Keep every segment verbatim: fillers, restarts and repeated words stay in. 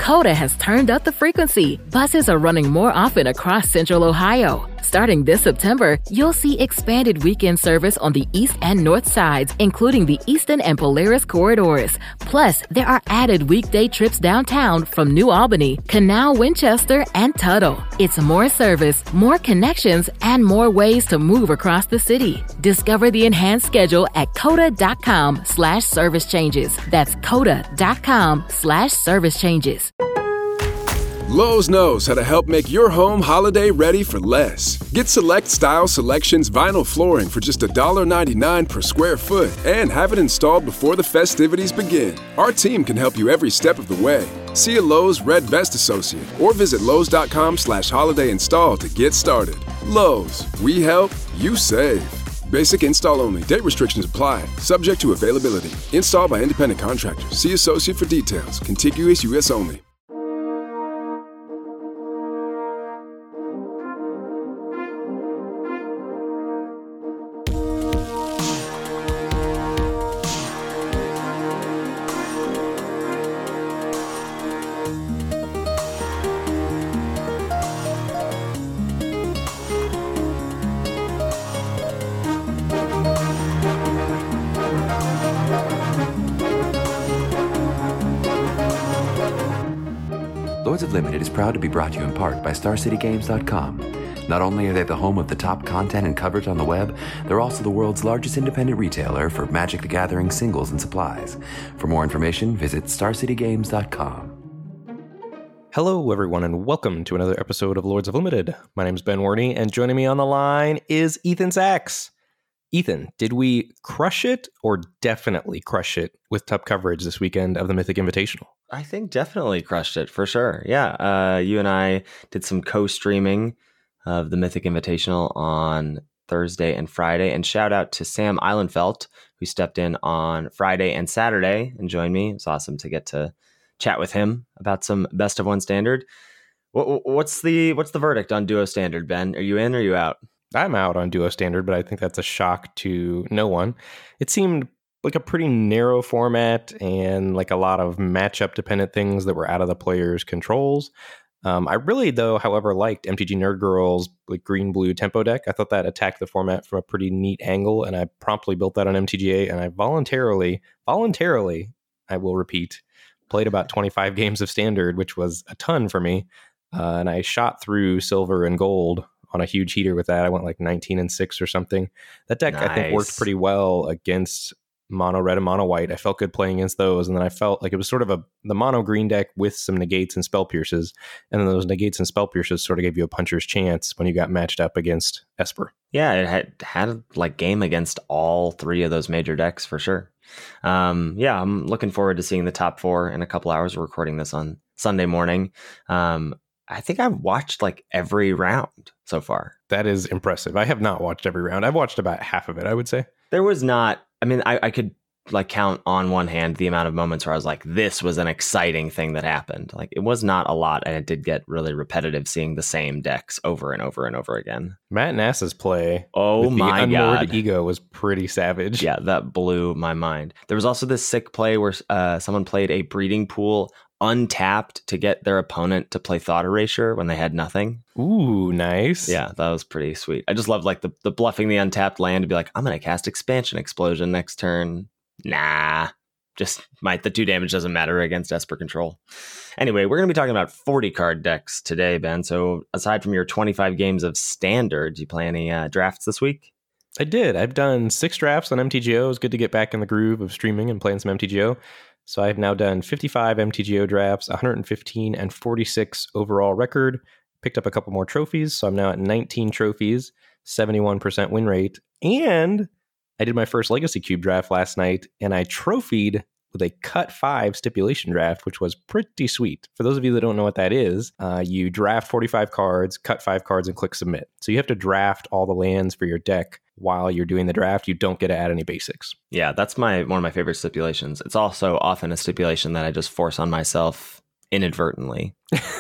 Coda has turned up the frequency. Buses are running more often across Central Ohio. Starting this September, you'll see expanded weekend service on the east and north sides, including the Eastern and Polaris corridors. Plus, there are added weekday trips downtown from New Albany, Canal, Winchester, and Tuttle. It's more service, more connections, and more ways to move across the city. Discover the enhanced schedule at coda.com slash service changes. That's coda.com slash service changes. Lowe's knows how to help make your home holiday ready for less. Get Select Style Selections vinyl flooring for just one ninety-nine per square foot and have it installed before the festivities begin. Our team can help you every step of the way. See a Lowe's Red Vest associate or visit lowes.com slash holiday install to get started. Lowe's, we help, you save. Basic install only. Date restrictions apply. Subject to availability. Installed by independent contractors. See associate for details. Contiguous U S only. Lords of Limited is proud to be brought to you in part by Star City Games dot com. Not only are they the home of the top content and coverage on the web, they're also the world's largest independent retailer for Magic the Gathering singles and supplies. For more information, visit Star City Games dot com. Hello, everyone, and welcome to another episode of Lords of Limited. My name is Ben Warney, and joining me on the line is Ethan Sachs. Ethan, did we crush it or definitely crush it with top coverage this weekend of the Mythic Invitational? I think definitely crushed it for sure. Yeah, uh, you and I did some co-streaming of the Mythic Invitational on Thursday and Friday. And shout out to Sam Eilenfelt, who stepped in on Friday and Saturday and joined me. It was awesome to get to chat with him about some best of one standard. What, what's the what's the verdict on Duo Standard, Ben? Are you in or are you out? I'm out on Duo Standard, but I think that's a shock to no one. It seemed like a pretty narrow format and like a lot of matchup dependent things that were out of the player's controls. Um, I really, though, however, liked M T G Nerd Girl's like green blue tempo deck. I thought that attacked the format from a pretty neat angle, and I promptly built that on M T G A. And I voluntarily, voluntarily, I will repeat, played about twenty-five games of Standard, which was a ton for me. Uh, and I shot through silver and gold on a huge heater with that. I went like nineteen and six or something. That deck, nice. I think, worked pretty well against mono red and mono white. I felt good playing against those. And then I felt like it was sort of a the mono green deck with some negates and spell pierces. And then those negates and spell pierces sort of gave you a puncher's chance when you got matched up against Esper. Yeah, it had had like game against all three of those major decks for sure. Um, yeah, I'm looking forward to seeing the top four in a couple hours. We're recording this on Sunday morning. Um, I think I've watched like every round so far. That is impressive. I have not watched every round. I've watched about half of it, I would say. There was not, I mean, I, I could like count on one hand the amount of moments where I was like, this was an exciting thing that happened. Like it was not a lot, and it did get really repetitive seeing the same decks over and over and over again. Matt Nass's play oh with my the Unmoored God. Ego was pretty savage. Yeah, that blew my mind. There was also this sick play where uh, someone played a breeding pool untapped to get their opponent to play Thought Erasure when they had nothing. Ooh, nice. Yeah, that was pretty sweet. I just loved like the, the bluffing the untapped land to be like, I'm going to cast Expansion Explosion next turn. Nah, just might the two damage doesn't matter against Esper Control. Anyway, we're going to be talking about forty card decks today, Ben. So aside from your twenty-five games of Standard, do you play any uh, drafts this week? I did. I've done six drafts on M T G O. It was good to get back in the groove of streaming and playing some M T G O. So I've now done fifty-five M T G O drafts, one hundred fifteen and forty-six overall record. Picked up a couple more trophies, so I'm now at nineteen trophies, seventy-one percent win rate. And I did my first Legacy Cube draft last night, and I trophied with a cut five stipulation draft, which was pretty sweet. For those of you that don't know what that is, uh, you draft forty-five cards, cut five cards, and click submit. So you have to draft all the lands for your deck while you're doing the draft. You don't get to add any basics. Yeah, that's my one of my favorite stipulations. It's also often a stipulation that I just force on myself inadvertently.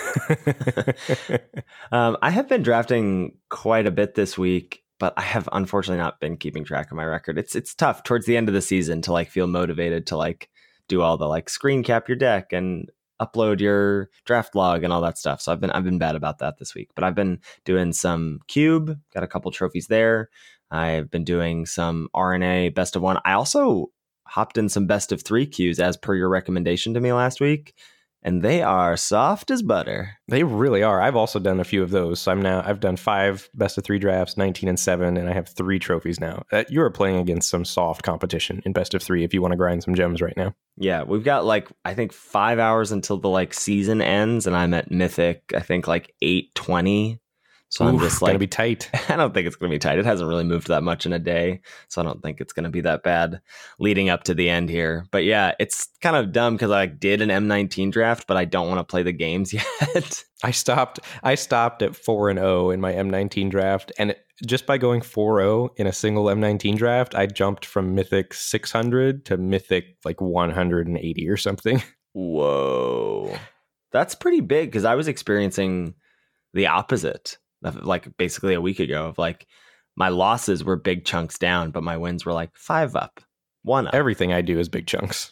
um, I have been drafting quite a bit this week, but I have unfortunately not been keeping track of my record. It's it's tough towards the end of the season to like feel motivated to like do all the like screen cap your deck and upload your draft log and all that stuff. So I've been I've been bad about that this week. But I've been doing some Cube, got a couple trophies there. I've been doing some R N A best of one. I also hopped in some best of three queues as per your recommendation to me last week. And they are soft as butter. They really are. I've also done a few of those. So I'm now, I've done five best of three drafts, nineteen and seven, and I have three trophies now. Uh, you are playing against some soft competition in best of three if you want to grind some gems right now. Yeah, we've got like, I think five hours until the like season ends, and I'm at Mythic, I think like eight twenty. So Oof, I'm just like, gonna be tight. I don't think it's going to be tight. It hasn't really moved that much in a day. So I don't think it's going to be that bad leading up to the end here. But yeah, it's kind of dumb because I did an M nineteen draft, but I don't want to play the games yet. I stopped I stopped at four and oh in my M nineteen draft. And just by going four oh in a single M nineteen draft, I jumped from Mythic six hundred to Mythic like one hundred eighty or something. Whoa. That's pretty big because I was experiencing the opposite. Like basically a week ago of like my losses were big chunks down, but my wins were like five up, one up. Everything I do is big chunks.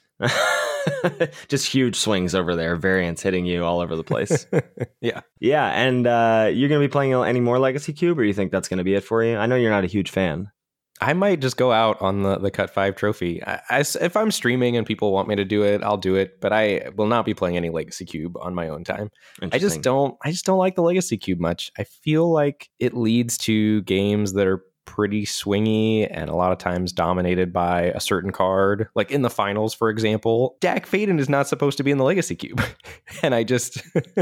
Just huge swings over there, variants hitting you all over the place. yeah. Yeah. And uh, you're going to be playing any more Legacy Cube, or you think that's going to be it for you? I know you're not a huge fan. I might just go out on the, the Cut five trophy. I, I, if I'm streaming and people want me to do it, I'll do it. But I will not be playing any Legacy Cube on my own time. I just don't. I just don't like the Legacy Cube much. I feel like it leads to games that are pretty swingy and a lot of times dominated by a certain card. Like in the finals, for example, Dak Faden is not supposed to be in the Legacy Cube, and I just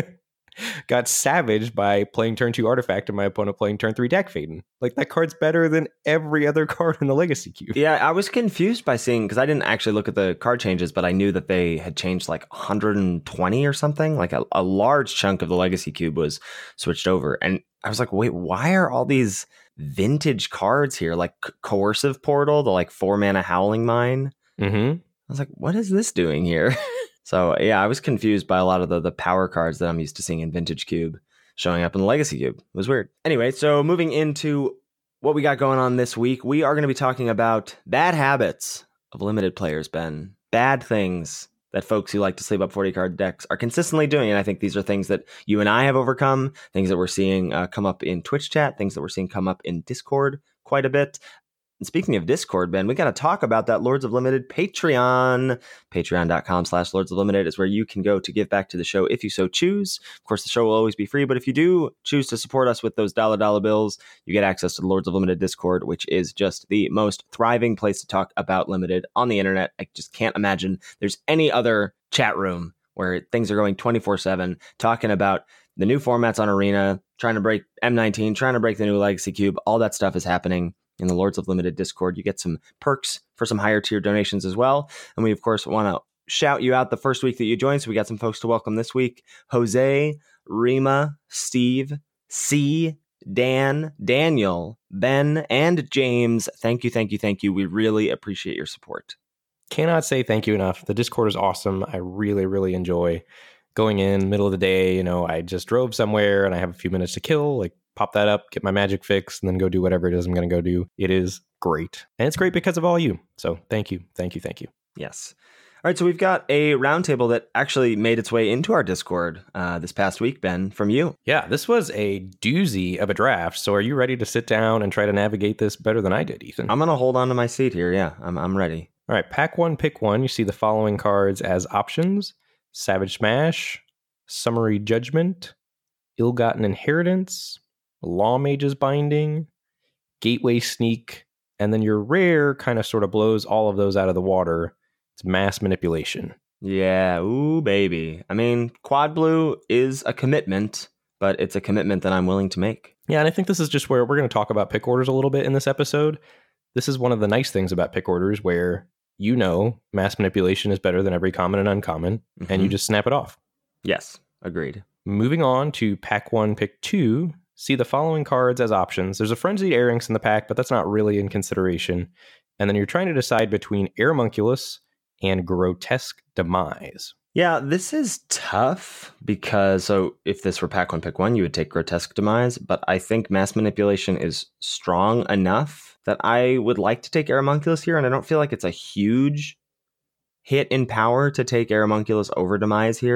got savaged by playing turn two Artifact and my opponent playing turn three Dak Faden. Like that card's better than every other card in the Legacy Cube. Yeah, I was confused by seeing, because I didn't actually look at the card changes, but I knew that they had changed like one hundred twenty or something. Like a, a large chunk of the Legacy Cube was switched over. And I was like, wait, why are all these vintage cards here? Like Co- Coercive Portal, the like four mana Howling Mine. Mm-hmm. I was like, what is this doing here? So yeah, I was confused by a lot of the, the power cards that I'm used to seeing in Vintage Cube showing up in the Legacy Cube. It was weird. Anyway, so moving into what we got going on this week, we are going to be talking about bad habits of limited players, Ben. Bad things that folks who like to sleeve up forty card decks are consistently doing. And I think these are things that you and I have overcome, things that we're seeing uh, come up in Twitch chat, things that we're seeing come up in Discord quite a bit. And speaking of Discord, Ben, we got to talk about that Lords of Limited Patreon. Patreon.com slash Lords of Limited is where you can go to give back to the show if you so choose. Of course, the show will always be free, but if you do choose to support us with those dollar dollar bills, you get access to the Lords of Limited Discord, which is just the most thriving place to talk about Limited on the internet. I just can't imagine there's any other chat room where things are going twenty-four seven, talking about the new formats on Arena, trying to break M nineteen, trying to break the new Legacy Cube. All that stuff is happening in the Lords of Limited Discord. You get some perks for some higher tier donations as well. And we, of course, want to shout you out the first week that you joined. So we got some folks to welcome this week. Jose, Rima, Steve, C, Dan, Daniel, Ben, and James. Thank you, thank you, thank you. We really appreciate your support. Cannot say thank you enough. The Discord is awesome. I really, really enjoy going in middle of the day. You know, I just drove somewhere and I have a few minutes to kill, like pop that up, get my magic fix, and then go do whatever it is I'm going to go do. It is great. And it's great because of all you. So thank you, thank you, thank you. Yes. All right, so we've got a roundtable that actually made its way into our Discord uh, this past week, Ben, from you. Yeah, this was a doozy of a draft. So are you ready to sit down and try to navigate this better than I did, Ethan? I'm going to hold on to my seat here. Yeah, I'm I'm ready. All right, pack one, pick one. You see the following cards as options: Savage Smash, Summary Judgment, Ill-Gotten Inheritance, Law Mage's Binding, Gateway Sneak, and then your rare kind of sort of blows all of those out of the water. It's Mass Manipulation. Yeah, ooh, baby. I mean, Quad Blue is a commitment, but it's a commitment that I'm willing to make. Yeah, and I think this is just where we're going to talk about pick orders a little bit in this episode. This is one of the nice things about pick orders where, you know, Mass Manipulation is better than every common and uncommon, mm-hmm. and you just snap it off. Yes, agreed. Moving on to pack one, pick two. See the following cards as options. There's a Frenzied Airynx in the pack, but that's not really in consideration. And then you're trying to decide between Aeromunculus and Grotesque Demise. Yeah, this is tough because, so if this were pack one, pick one, you would take Grotesque Demise, but I think Mass Manipulation is strong enough that I would like to take Aeromunculus here, and I don't feel like it's a huge hit in power to take Aeromunculus over Demise here.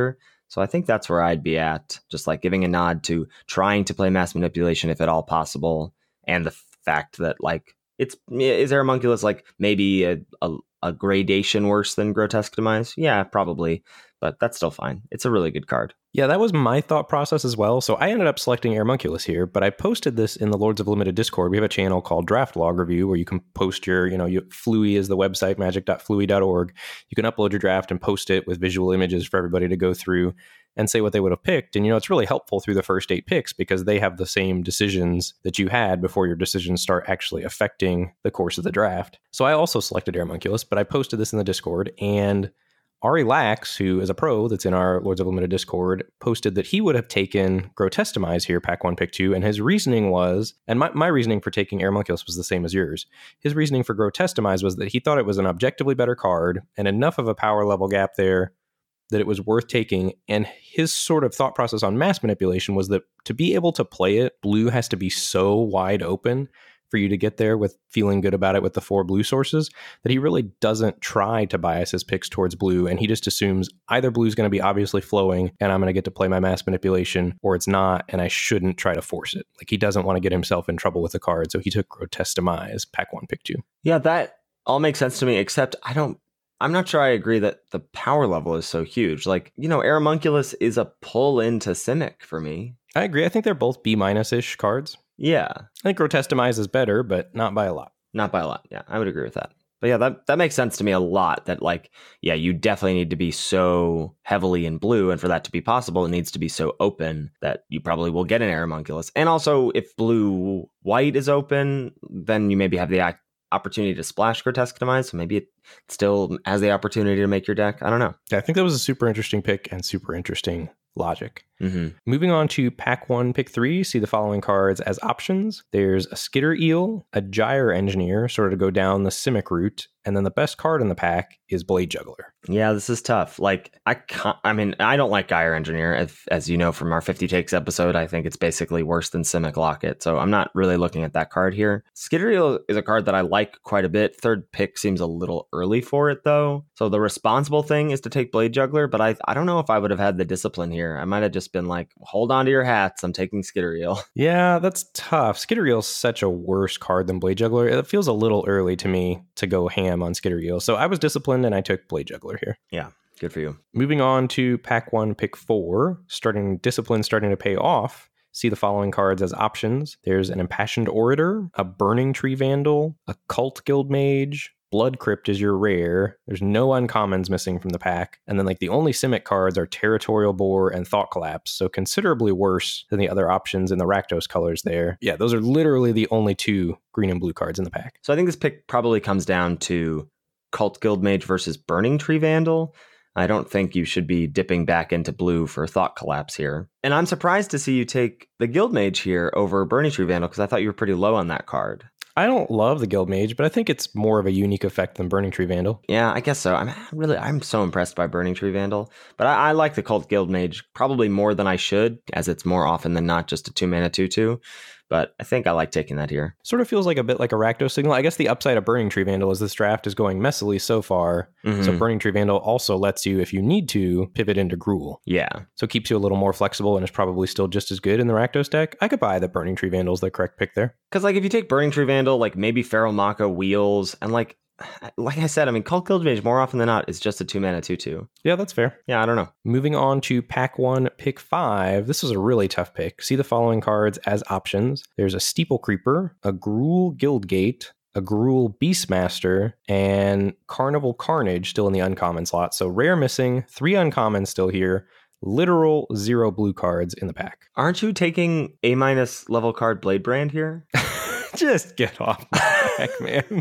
So I think that's where I'd be at, just like giving a nod to trying to play Mass Manipulation if at all possible, and the fact that like it's is Aeromunculus like maybe a, a, a gradation worse than Grotesque Demise? Yeah, probably, but that's still fine. It's a really good card. Yeah, that was my thought process as well. So I ended up selecting Aeromunculus here, but I posted this in the Lords of Limited Discord. We have a channel called Draft Log Review where you can post your, you know, you, Flui is the website, magic dot flui dot org. You can upload your draft and post it with visual images for everybody to go through and say what they would have picked. And, you know, it's really helpful through the first eight picks because they have the same decisions that you had before your decisions start actually affecting the course of the draft. So I also selected Aeromunculus, but I posted this in the Discord, and Ari Lax, who is a pro that's in our Lords of Limited Discord, posted that he would have taken Grotesque Demise here, pack one, pick two, and his reasoning was, and my, my reasoning for taking Aeromunculus was the same as yours. His reasoning for Grotesque Demise was that he thought it was an objectively better card and enough of a power level gap there that it was worth taking. And his sort of thought process on Mass Manipulation was that to be able to play it, blue has to be so wide open for you to get there with feeling good about it with the four blue sources, that he really doesn't try to bias his picks towards blue. And he just assumes either blue is going to be obviously flowing and I'm going to get to play my Mass Manipulation, or it's not, and I shouldn't try to force it. Like, he doesn't want to get himself in trouble with the card. So he took Grotesque Demise, pack one, pick two. Yeah, that all makes sense to me, except I don't, I'm not sure I agree that the power level is so huge. Like, you know, Aeromunculus is a pull into Simic for me. I agree. I think they're both B minus ish cards. Yeah. I think Grotesque Demise is better, but not by a lot. Not by a lot. Yeah, I would agree with that. But yeah, that, that makes sense to me a lot, that like, yeah, you definitely need to be so heavily in blue. And for that to be possible, it needs to be so open that you probably will get an Aeromunculus. And also, if blue white is open, then you maybe have the opportunity to splash Grotesque Demise. So maybe it still has the opportunity to make your deck. I don't know. Yeah, I think that was a super interesting pick and super interesting logic. Mm-hmm. Moving on to pack one, pick three, see the following cards as options. There's a Skitter Eel, a Gyre Engineer, sort of to go down the Simic route, and then the best card in the pack is Blade Juggler. Yeah, this is tough. Like, I can't, I mean, I don't like Gyre Engineer. If, as you know from our fifty Takes episode, I think it's basically worse than Simic Locket. So I'm not really looking at that card here. Skitter Eel is a card that I like quite a bit. Third pick seems a little early for it, though. So the responsible thing is to take Blade Juggler, but I, I don't know if I would have had the discipline here. I might have just been like, hold on to your hats, I'm taking Skitter Eel. Yeah, that's tough. Skitter Eel's such a worse card than Blade Juggler. It feels a little early to me to go ham on Skitter Eel. So I was disciplined and I took Blade Juggler here. Yeah, good for you. Moving on to pack one, pick four, starting discipline starting to pay off. See the following cards as options. There's an Impassioned Orator, a Burning Tree Vandal, a Cult Guild Mage, Blood Crypt is your rare. There's no uncommons missing from the pack. And then like the only Simic cards are Territorial Bore and Thought Collapse. So considerably worse than the other options in the Rakdos colors there. Yeah, those are literally the only two green and blue cards in the pack. So I think this pick probably comes down to Cult Guild Mage versus Burning Tree Vandal. I don't think you should be dipping back into blue for Thought Collapse here. And I'm surprised to see you take the Guild Mage here over Burning Tree Vandal, because I thought you were pretty low on that card. I don't love the Guild Mage, but I think it's more of a unique effect than Burning Tree Vandal. Yeah, I guess so. I'm really, I'm so impressed by Burning Tree Vandal, but I, I like the Cult Guild Mage probably more than I should, as it's more often than not just a two mana two two. But I think I like taking that here. Sort of feels like a bit like a Rakdos signal. I guess the upside of Burning Tree Vandal is this draft is going messily so far. Mm-hmm. So Burning Tree Vandal also lets you, if you need to, pivot into Gruul. Yeah. So it keeps you a little more flexible and is probably still just as good in the Rakdos deck. I could buy that Burning Tree Vandal is the correct pick there. Because like if you take Burning Tree Vandal, like maybe Feral Maka wheels, and like like I said, I mean, Cult Guild Mage more often than not is just a two mana two two. Yeah, that's fair. Yeah, I don't know. Moving on to pack one, pick five. This was a really tough pick. See the following cards as options. There's a Steeple Creeper, a Gruul Guildgate, a Gruul Beastmaster, and Carnival Carnage still in the uncommon slot. So rare missing, three uncommons still here. Literal zero blue cards in the pack. Aren't you taking A minus level card Blade Brand here? Just get off my back,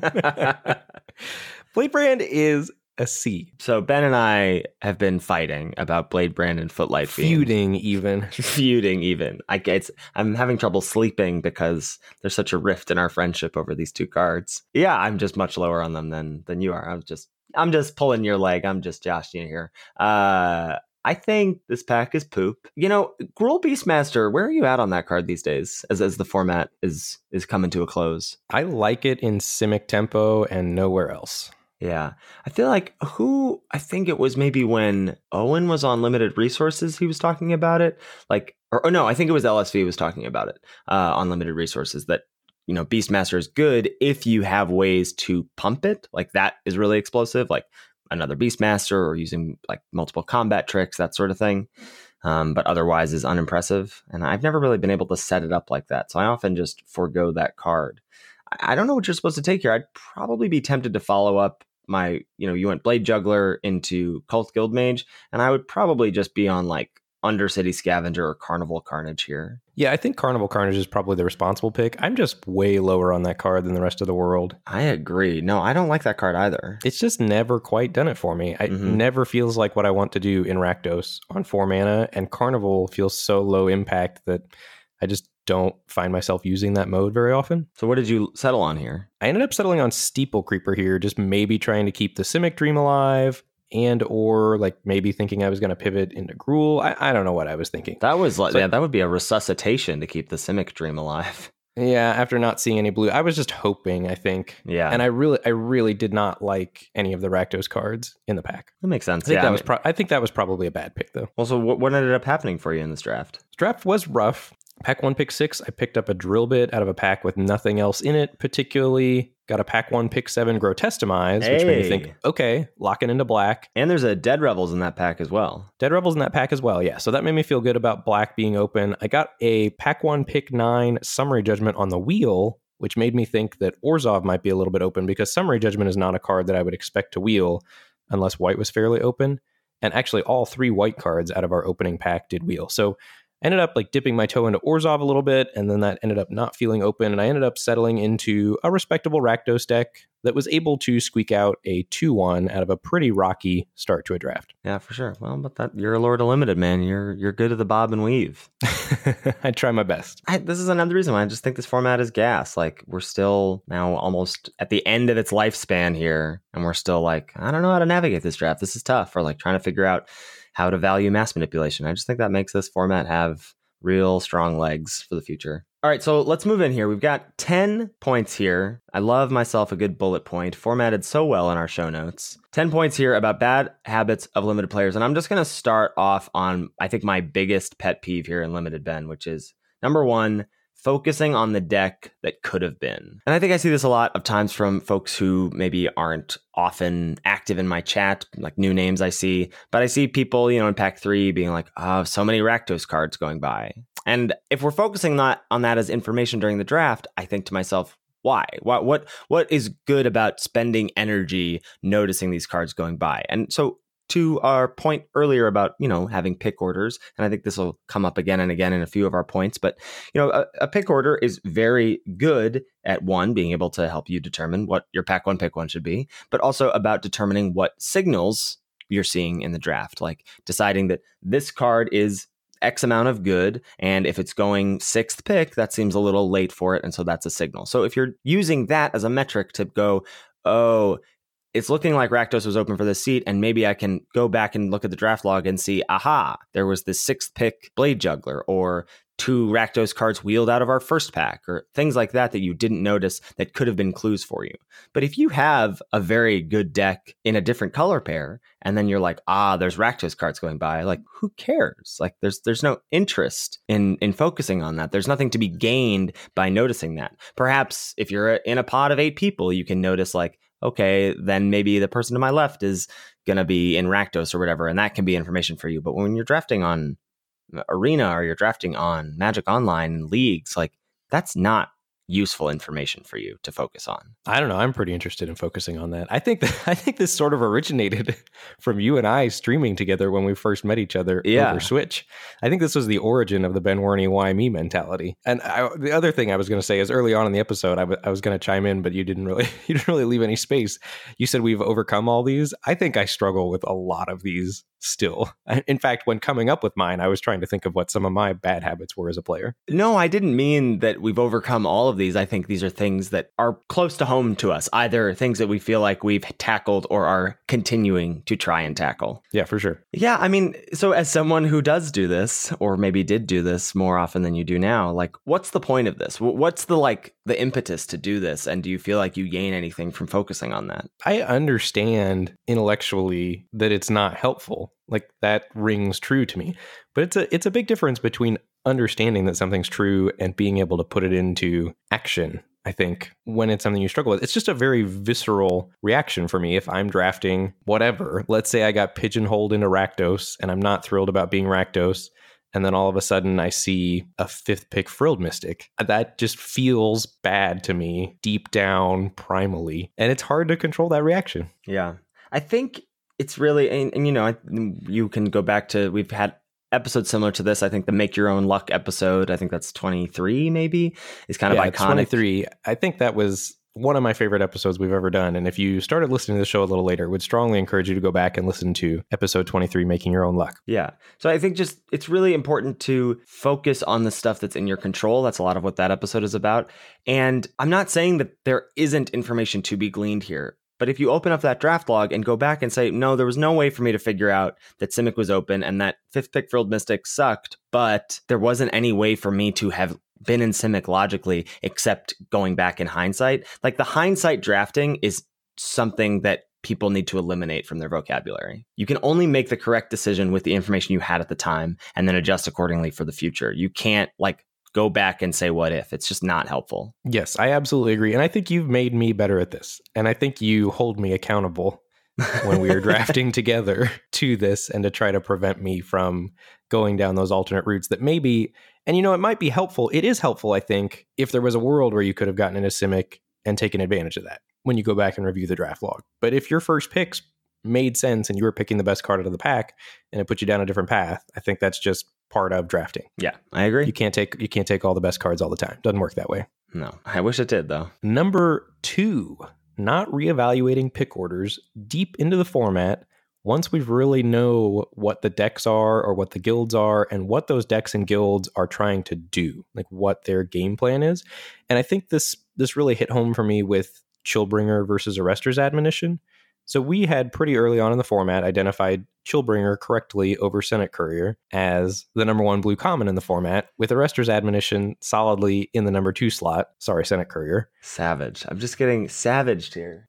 man. Blade Brand is a C. So Ben and I have been fighting about Blade Brand and Footlight Fiend. Feuding even. Feuding even. I it's, I'm having trouble sleeping because there's such a rift in our friendship over these two cards. Yeah, I'm just much lower on them than than you are. I'm just I'm just pulling your leg. I'm just joshing you here. Uh I think this pack is poop. You know, Gruul Beastmaster, where are you at on that card these days as, as the format is is coming to a close? I like it in Simic tempo and nowhere else. Yeah. I feel like who, I think it was maybe when Owen was on Limited Resources, he was talking about it. Like, or, or no, I think it was L S V was talking about it uh, on Limited Resources that, you know, Beastmaster is good if you have ways to pump it. Like that is really explosive, like another Beastmaster or using like multiple combat tricks, that sort of thing. Um, but otherwise is unimpressive. And I've never really been able to set it up like that. So I often just forego that card. I don't know what you're supposed to take here. I'd probably be tempted to follow up my, you know, you went Blade Juggler into Cult Guild Mage, and I would probably just be on like Undercity Scavenger or Carnival Carnage here. Yeah, I think Carnival Carnage is probably the responsible pick. I'm just way lower on that card than the rest of the world. I agree. No, I don't like that card either. It's just never quite done it for me. It mm-hmm. never feels like what I want to do in Rakdos on four mana, and Carnival feels so low impact that I just don't find myself using that mode very often. So what did you settle on here? I ended up settling on Steeple Creeper here, just maybe trying to keep the Simic Dream alive, and or like maybe thinking I was going to pivot into Gruul. I, I don't know what I was thinking. That was like, so, yeah, that would be a resuscitation to keep the Simic Dream alive. Yeah, after not seeing any blue, I was just hoping, I think. Yeah. And I really I really did not like any of the Rakdos cards in the pack. That makes sense. I think, yeah, that I was mean, pro- I think that was probably a bad pick, though. Well, so what, what ended up happening for you in this draft? This draft was rough. Pack one, pick six, I picked up a drill bit out of a pack with nothing else in it, particularly. Got a pack one, pick seven, Grotestimize, hey. which made me think, okay, locking into black. And there's a Dead Rebels in that pack as well. Dead Rebels in that pack as well, yeah. So that made me feel good about black being open. I got a pack one, pick nine, Summary Judgment on the wheel, which made me think that Orzhov might be a little bit open because Summary Judgment is not a card that I would expect to wheel unless white was fairly open. And actually all three white cards out of our opening pack did wheel. So ended up like dipping my toe into Orzhov a little bit, and then that ended up not feeling open, and I ended up settling into a respectable Rakdos deck that was able to squeak out a two one out of a pretty rocky start to a draft. Yeah, for sure. Well, but that you're a Lord of Limited, man. You're you're good at the bob and weave. I try my best. I, this is another reason why I just think this format is gas. Like, we're still now almost at the end of its lifespan here, and we're still like, I don't know how to navigate this draft. This is tough. Or like trying to figure out how to value mass manipulation. I just think that makes this format have real strong legs for the future. All right, so let's move in here. We've got ten points here. I love myself a good bullet point, formatted so well in our show notes. ten points here about bad habits of limited players. And I'm just going to start off on, I think, my biggest pet peeve here in Limited, Ben, which is number one, focusing on the deck that could have been. And I think I see this a lot of times from folks who maybe aren't often active in my chat, like new names I see. But I see people, you know, in pack three being like, oh, so many Rakdos cards going by. And if we're focusing not on that as information during the draft, I think to myself, why? What what what is good about spending energy noticing these cards going by? And so to our point earlier about, you know, having pick orders, and I think this will come up again and again in a few of our points, but, you know, a, a pick order is very good at one, being able to help you determine what your pack one, pick one should be, but also about determining what signals you're seeing in the draft, like deciding that this card is X amount of good, and if it's going sixth pick, that seems a little late for it, and so that's a signal. So if you're using that as a metric to go, oh, it's looking like Rakdos was open for this seat, and maybe I can go back and look at the draft log and see, aha, there was this sixth pick Blade Juggler, or two Rakdos cards wheeled out of our first pack, or things like that that you didn't notice that could have been clues for you. But if you have a very good deck in a different color pair, and then you're like, ah, there's Rakdos cards going by, like, who cares? Like, there's there's no interest in in focusing on that. There's nothing to be gained by noticing that. Perhaps if you're in a pod of eight people, you can notice, like, okay, then maybe the person to my left is going to be in Rakdos or whatever, and that can be information for you. But when you're drafting on Arena or you're drafting on Magic Online leagues, like, that's not useful information for you to focus on. I don't know. I'm pretty interested in focusing on that. I think that, I think this sort of originated from you and I streaming together when we first met each other yeah. over Switch. I think this was the origin of the Ben Warney why me mentality. And I, the other thing I was going to say is early on in the episode, I, w- I was going to chime in, but you didn't really you didn't really leave any space. You said we've overcome all these. I think I struggle with a lot of these still. In fact, when coming up with mine, I was trying to think of what some of my bad habits were as a player. No, I didn't mean that we've overcome all of of these, I think these are things that are close to home to us, either things that we feel like we've tackled or are continuing to try and tackle. Yeah, for sure. Yeah, I mean, so as someone who does do this, or maybe did do this more often than you do now, like, what's the point of this? What's the, like, the impetus to do this? And do you feel like you gain anything from focusing on that? I understand intellectually that it's not helpful. Like, that rings true to me. But it's a it's a big difference between understanding that something's true and being able to put it into action. I think when it's something you struggle with, it's just a very visceral reaction for me. If I'm drafting whatever, let's say I got pigeonholed into Rakdos and I'm not thrilled about being Rakdos, and then all of a sudden I see a fifth pick Frilled Mystic, that just feels bad to me deep down primally. And it's hard to control that reaction. Yeah, I think it's really, and, and you know, you can go back to, we've had episodes similar to this. I think the Make Your Own Luck episode, I think that's twenty-three maybe, is kind yeah, of iconic. twenty-three. I think that was one of my favorite episodes we've ever done. And if you started listening to the show a little later, would strongly encourage you to go back and listen to episode twenty-three, Making Your Own Luck. Yeah. So I think just it's really important to focus on the stuff that's in your control. That's a lot of what that episode is about. And I'm not saying that there isn't information to be gleaned here. But if you open up that draft log and go back and say, no, there was no way for me to figure out that Simic was open and that fifth pick Frilled Mystic sucked, but there wasn't any way for me to have been in Simic logically except going back in hindsight. Like, the hindsight drafting is something that people need to eliminate from their vocabulary. You can only make the correct decision with the information you had at the time and then adjust accordingly for the future. You can't, like, go back and say what if. It's just not helpful. Yes, I absolutely agree. And I think you've made me better at this. And I think you hold me accountable when we are drafting together to this and to try to prevent me from going down those alternate routes that maybe, and you know, it might be helpful. It is helpful, I think, if there was a world where you could have gotten into Simic and taken advantage of that when you go back and review the draft log. But if your first picks made sense and you were picking the best card out of the pack and it put you down a different path, I think that's just part of drafting. Yeah, I agree. You can't take you can't take all the best cards all the time. Doesn't work that way. No, I wish it did though. Number two, not reevaluating pick orders deep into the format once we really know what the decks are or what the guilds are and what those decks and guilds are trying to do, like what their game plan is. And I think this this really hit home for me with Chillbringer versus Arrester's Admonition. So we had pretty early on in the format identified Chillbringer correctly over Senate Courier as the number one blue common in the format, with Arrester's Admonition solidly in the number two slot. Sorry, Senate Courier. Savage. I'm just getting savaged here.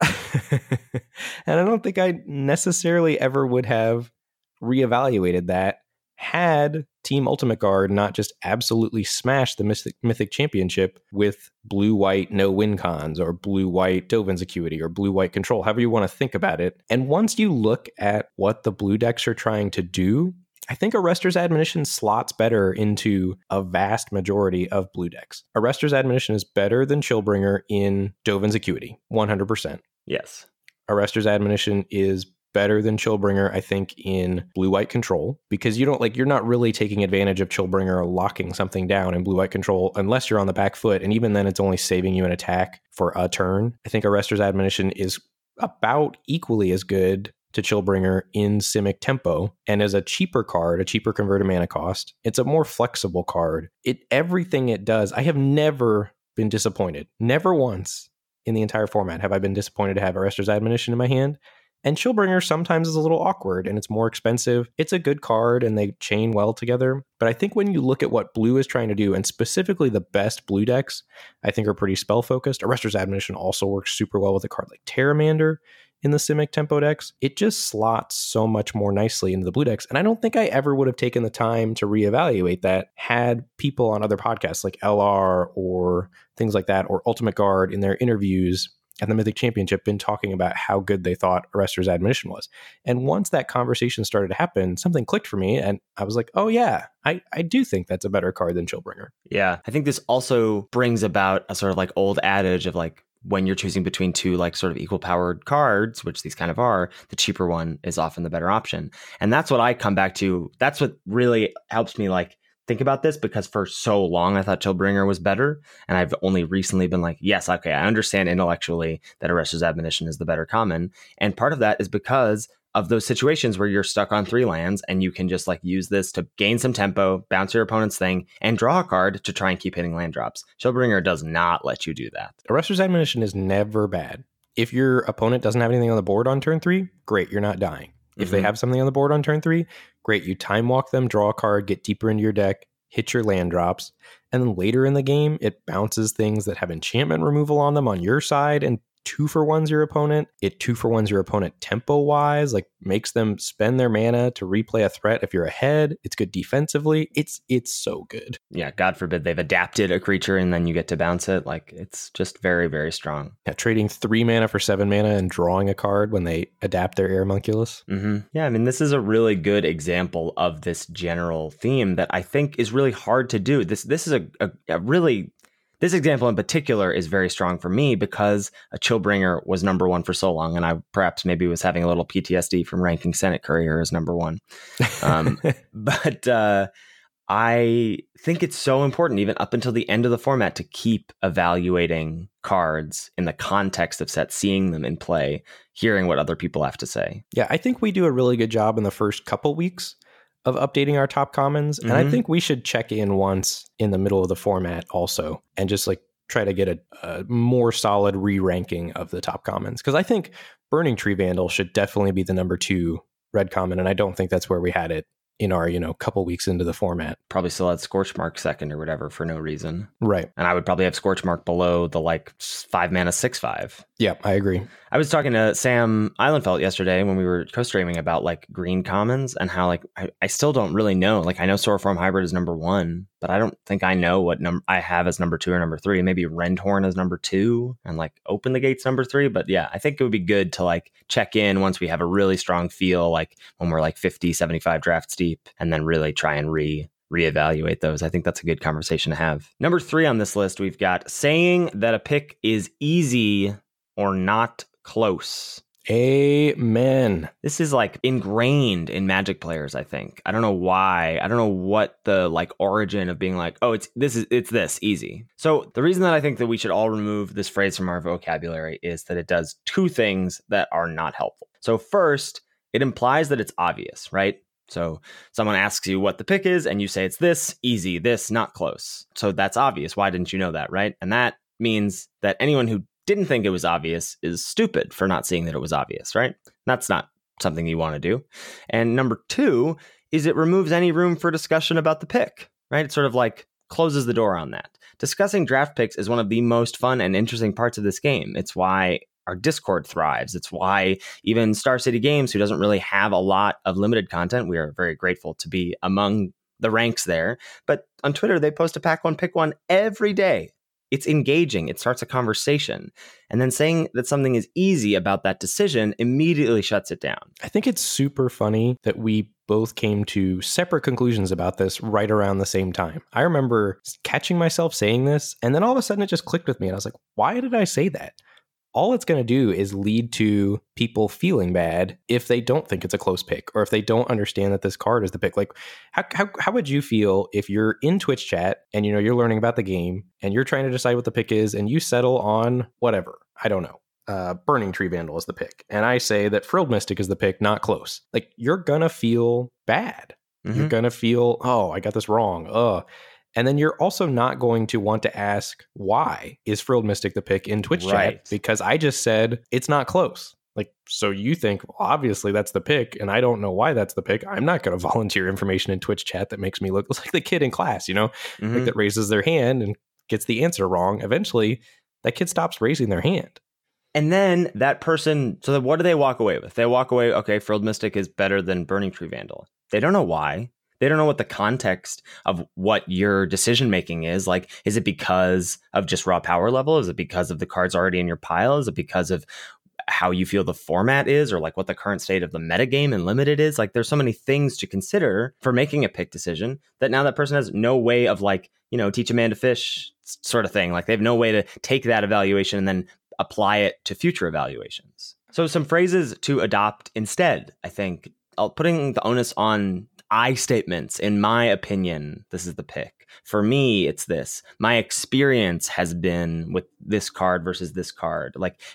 And I don't think I necessarily ever would have reevaluated that had Team Ultimate Guard not just absolutely smashed the Mythic, Mythic Championship with blue-white no win cons or blue-white Dovin's Acuity or blue-white control, however you want to think about it. And once you look at what the blue decks are trying to do, I think Arrester's Admonition slots better into a vast majority of blue decks. Arrester's Admonition is better than Chillbringer in Dovin's Acuity, one hundred percent. Yes. Arrester's Admonition is better than Chillbringer, I think, in blue-white control, because you don't like you're not really taking advantage of Chillbringer or locking something down in blue-white control unless you're on the back foot, and even then it's only saving you an attack for a turn. I think Arrester's Admonition is about equally as good to Chillbringer in Simic Tempo, and as a cheaper card, a cheaper converted mana cost, it's a more flexible card. It everything it does, I have never been disappointed. Never once in the entire format have I been disappointed to have Arrester's Admonition in my hand. And Chillbringer sometimes is a little awkward and it's more expensive. It's a good card and they chain well together. But I think when you look at what blue is trying to do, and specifically the best blue decks, I think are pretty spell focused. Arrester's Admonition also works super well with a card like Terramander in the Simic Tempo decks. It just slots so much more nicely into the blue decks. And I don't think I ever would have taken the time to reevaluate that had people on other podcasts like L R or things like that, or Ultimate Guard in their interviews at the Mythic Championship been talking about how good they thought Arrester's Admonition was. And once that conversation started to happen, something clicked for me and I was like, oh yeah, I, I do think that's a better card than Chillbringer. Yeah, I think this also brings about a sort of like old adage of like, when you're choosing between two like sort of equal powered cards, which these kind of are, the cheaper one is often the better option. And that's what I come back to. That's what really helps me like think about this, because for so long I thought Chillbringer was better, and I've only recently been like, yes, okay, I understand intellectually that Arrester's Admonition is the better common, and part of that is because of those situations where you're stuck on three lands and you can just like use this to gain some tempo, bounce your opponent's thing, and draw a card to try and keep hitting land drops. Shieldbringer does not let you do that. Arrester's Admonition is never bad. If your opponent doesn't have anything on the board on turn three, great, you're not dying. If mm-hmm. they have something on the board on turn three, great, you time walk them, draw a card, get deeper into your deck, hit your land drops, and then later in the game, it bounces things that have enchantment removal on them on your side and two for ones your opponent. It two for ones your opponent tempo wise, like makes them spend their mana to replay a threat if you're ahead. It's good defensively. It's it's so good. Yeah, God forbid they've adapted a creature and then you get to bounce it. Like it's just very, very strong. Yeah, trading three mana for seven mana and drawing a card when they adapt their Airmunculus. Mm-hmm. Yeah, I mean, this is a really good example of this general theme that I think is really hard to do. This this is a, a, a really... This example in particular is very strong for me because a Chillbringer was number one for so long, and I perhaps maybe was having a little P T S D from ranking Senate Courier as number one. Um, but uh, I think it's so important, even up until the end of the format, to keep evaluating cards in the context of sets, seeing them in play, hearing what other people have to say. Yeah, I think we do a really good job in the first couple weeks of updating our top commons. And mm-hmm. I think we should check in once in the middle of the format also and just like try to get a, a more solid re-ranking of the top commons. Because I think Burning Tree Vandal should definitely be the number two red common. And I don't think that's where we had it in our, you know, couple weeks into the format. Probably still had Scorchmark second or whatever for no reason. Right. And I would probably have Scorchmark below the like five mana six five. Yeah, I agree. I was talking to Sam Eilenfeld yesterday when we were co-streaming about like green commons and how like I, I still don't really know. Like I know Sauroform Hybrid is number one, but I don't think I know what number I have as number two or number three. Maybe Rendhorn as number two and like Open the Gates number three. But yeah, I think it would be good to like check in once we have a really strong feel, like when we're like fifty, seventy-five drafts deep, and then really try and re reevaluate those. I think that's a good conversation to have. Number three on this list, we've got saying that a pick is easy or not close. Amen. This is like ingrained in Magic players, I think. I don't know why. I don't know what the like origin of being like, oh, it's this is it's this easy. So the reason that I think that we should all remove this phrase from our vocabulary is that it does two things that are not helpful. So first, it implies that it's obvious, right? So someone asks you what the pick is and you say it's this, easy, this, not close. So that's obvious. Why didn't you know that, right? And that means that anyone who didn't think it was obvious is stupid for not seeing that it was obvious, right? That's not something you want to do. And number two is it removes any room for discussion about the pick, right? It sort of like closes the door on that. Discussing draft picks is one of the most fun and interesting parts of this game. It's why our Discord thrives. It's why even Star City Games, who doesn't really have a lot of limited content, we are very grateful to be among the ranks there. But on Twitter, they post a pack one, pick one every day. It's engaging. It starts a conversation. And then saying that something is easy about that decision immediately shuts it down. I think it's super funny that we both came to separate conclusions about this right around the same time. I remember catching myself saying this, and then all of a sudden it just clicked with me. And I was like, why did I say that? All it's going to do is lead to people feeling bad if they don't think it's a close pick or if they don't understand that this card is the pick. Like, how, how how would you feel if you're in Twitch chat and, you know, you're learning about the game and you're trying to decide what the pick is and you settle on whatever? I don't know. Uh, Burning Tree Vandal is the pick. And I say that Frilled Mystic is the pick, not close. Like, you're going to feel bad. Mm-hmm. You're going to feel, oh, I got this wrong. Ugh. And then you're also not going to want to ask, why is Frilled Mystic the pick in Twitch right. chat? Because I just said it's not close. Like, so you think, well, obviously that's the pick, and I don't know why that's the pick. I'm not going to volunteer information in Twitch chat that makes me look like the kid in class, you know, mm-hmm. like that raises their hand and gets the answer wrong. Eventually, that kid stops raising their hand. And then that person, so then what do they walk away with? They walk away, okay, Frilled Mystic is better than Burning Tree Vandal. They don't know why. They don't know what the context of what your decision making is. Like, is it because of just raw power level? Is it because of the cards already in your pile? Is it because of how you feel the format is, or like what the current state of the metagame and limited is? Like, there's so many things to consider for making a pick decision that now that person has no way of, like, you know, teach a man to fish sort of thing. Like, they have no way to take that evaluation and then apply it to future evaluations. So some phrases to adopt instead, I think, putting the onus on I statements. In my opinion, this is the pick. For me, it's this. My experience has been with this card versus this card. Like, if you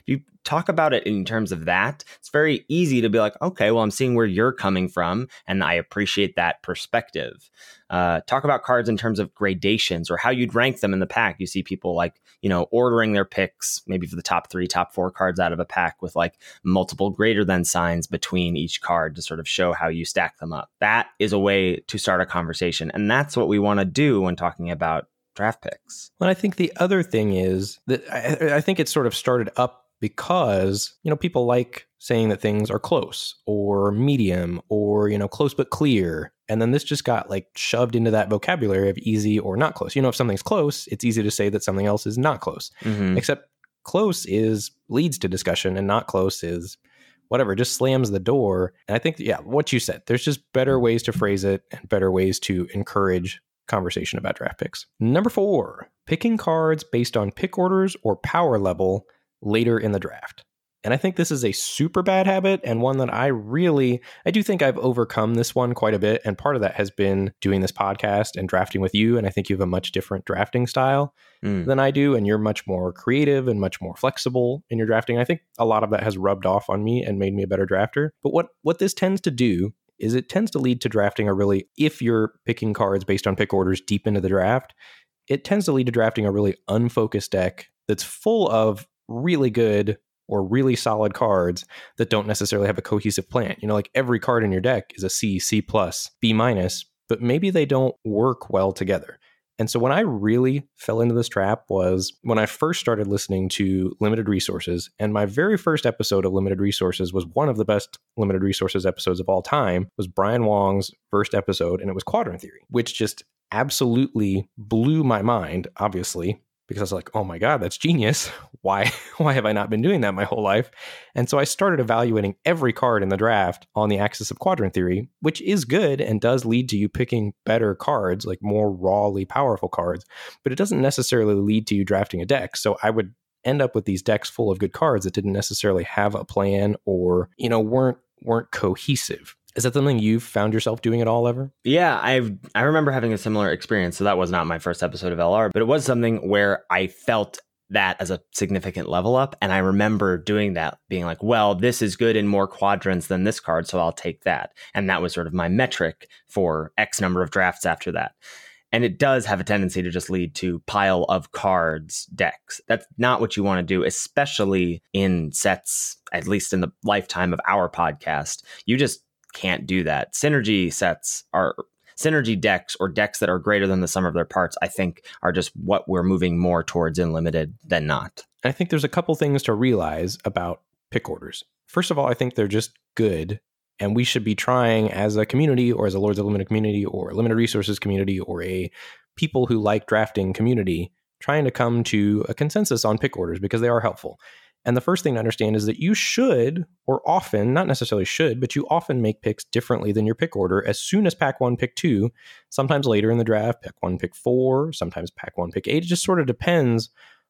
talk about it in terms of that. It's very easy to be like, okay, well, I'm seeing where you're coming from, and I appreciate that perspective. Uh, talk about cards in terms of gradations or how you'd rank them in the pack. You see people like, you know, ordering their picks, maybe for the top three, top four cards out of a pack with like multiple greater than signs between each card to sort of show how you stack them up. That is a way to start a conversation. And that's what we want to do when talking about draft picks. Well, I think the other thing is that I, I think it sort of started up because, you know, people like saying that things are close or medium or, you know, close but clear. And then this just got like shoved into that vocabulary of easy or not close. You know, if something's close, it's easy to say that something else is not close. Mm-hmm. Except close is leads to discussion and not close is whatever, just slams the door. And I think, yeah, what you said, there's just better ways to phrase it and better ways to encourage conversation about draft picks. Number four, picking cards based on pick orders or power level later in the draft. And I think this is a super bad habit and one that I really, I do think I've overcome this one quite a bit. And part of that has been doing this podcast and drafting with you. And I think you have a much different drafting style mm. than I do. And you're much more creative and much more flexible in your drafting. I think a lot of that has rubbed off on me and made me a better drafter. But what, what this tends to do is it tends to lead to drafting a really, if you're picking cards based on pick orders deep into the draft, it tends to lead to drafting a really unfocused deck that's full of really good or really solid cards that don't necessarily have a cohesive plan. You know, like every card in your deck is a C, C plus, B minus, but maybe they don't work well together. And so when I really fell into this trap was when I first started listening to Limited Resources, and my very first episode of Limited Resources was one of the best Limited Resources episodes of all time, was Brian Wong's first episode, and it was Quadrant Theory, which just absolutely blew my mind, obviously, because I was like, oh my God, that's genius. Why, why have I not been doing that my whole life? And so I started evaluating every card in the draft on the axis of quadrant theory, which is good and does lead to you picking better cards, like more rawly powerful cards, but it doesn't necessarily lead to you drafting a deck. So I would end up with these decks full of good cards that didn't necessarily have a plan or, you know, weren't weren't cohesive. Is that something you've found yourself doing at all ever? Yeah, I've I remember having a similar experience. So that was not my first episode of L R, but it was something where I felt that as a significant level up. And I remember doing that, being like, well, this is good in more quadrants than this card, so I'll take that. And that was sort of my metric for X number of drafts after that. And it does have a tendency to just lead to pile of cards decks. That's not what you want to do, especially in sets, at least in the lifetime of our podcast. You just can't do that. Synergy sets are synergy decks or decks that are greater than the sum of their parts, I think, are just what we're moving more towards in Limited than not. I think there's a couple things to realize about pick orders. First of all, I think they're just good. And we should be trying as a community or as a Lords of Limited community or a Limited Resources community or a people who like drafting community, trying to come to a consensus on pick orders because they are helpful. And the first thing to understand is that you should, or often, not necessarily should, but you often make picks differently than your pick order as soon as pack one, pick two, sometimes later in the draft, pick one, pick four, sometimes pack one, pick eight. It just sort of depends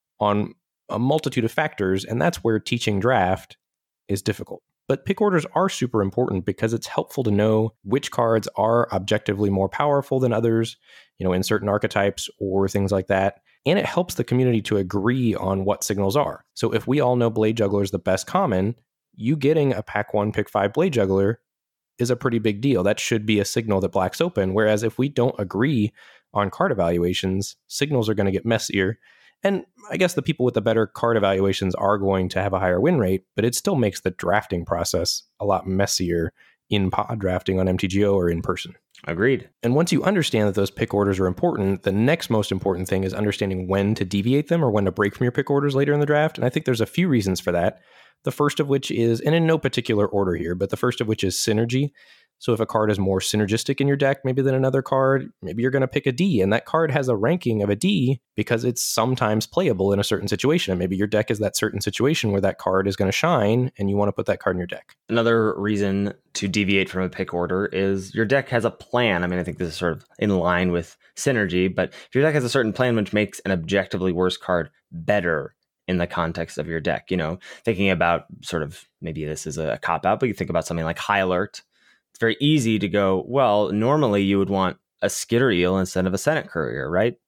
on a multitude of factors. And that's where teaching draft is difficult. But pick orders are super important because it's helpful to know which cards are objectively more powerful than others, you know, in certain archetypes or things like that. And it helps the community to agree on what signals are. So if we all know Blade Juggler is the best common, you getting a pack one, pick five Blade Juggler is a pretty big deal. That should be a signal that Black's open. Whereas if we don't agree on card evaluations, signals are going to get messier. And I guess the people with the better card evaluations are going to have a higher win rate, but it still makes the drafting process a lot messier in pod drafting on M T G O or in person. Agreed. And once you understand that those pick orders are important, the next most important thing is understanding when to deviate them or when to break from your pick orders later in the draft. And I think there's a few reasons for that. The first of which is, and in no particular order here, but the first of which is synergy. So if a card is more synergistic in your deck, maybe than another card, maybe you're going to pick a D, and that card has a ranking of a D because it's sometimes playable in a certain situation. And maybe your deck is that certain situation where that card is going to shine and you want to put that card in your deck. Another reason to deviate from a pick order is your deck has a plan. I mean, I think this is sort of in line with synergy, but if your deck has a certain plan which makes an objectively worse card better in the context of your deck, you know, thinking about sort of, maybe this is a cop-out, but you think about something like High Alert. It's very easy to go, well, normally you would want a Skitter Eel instead of a Senate Courier, right?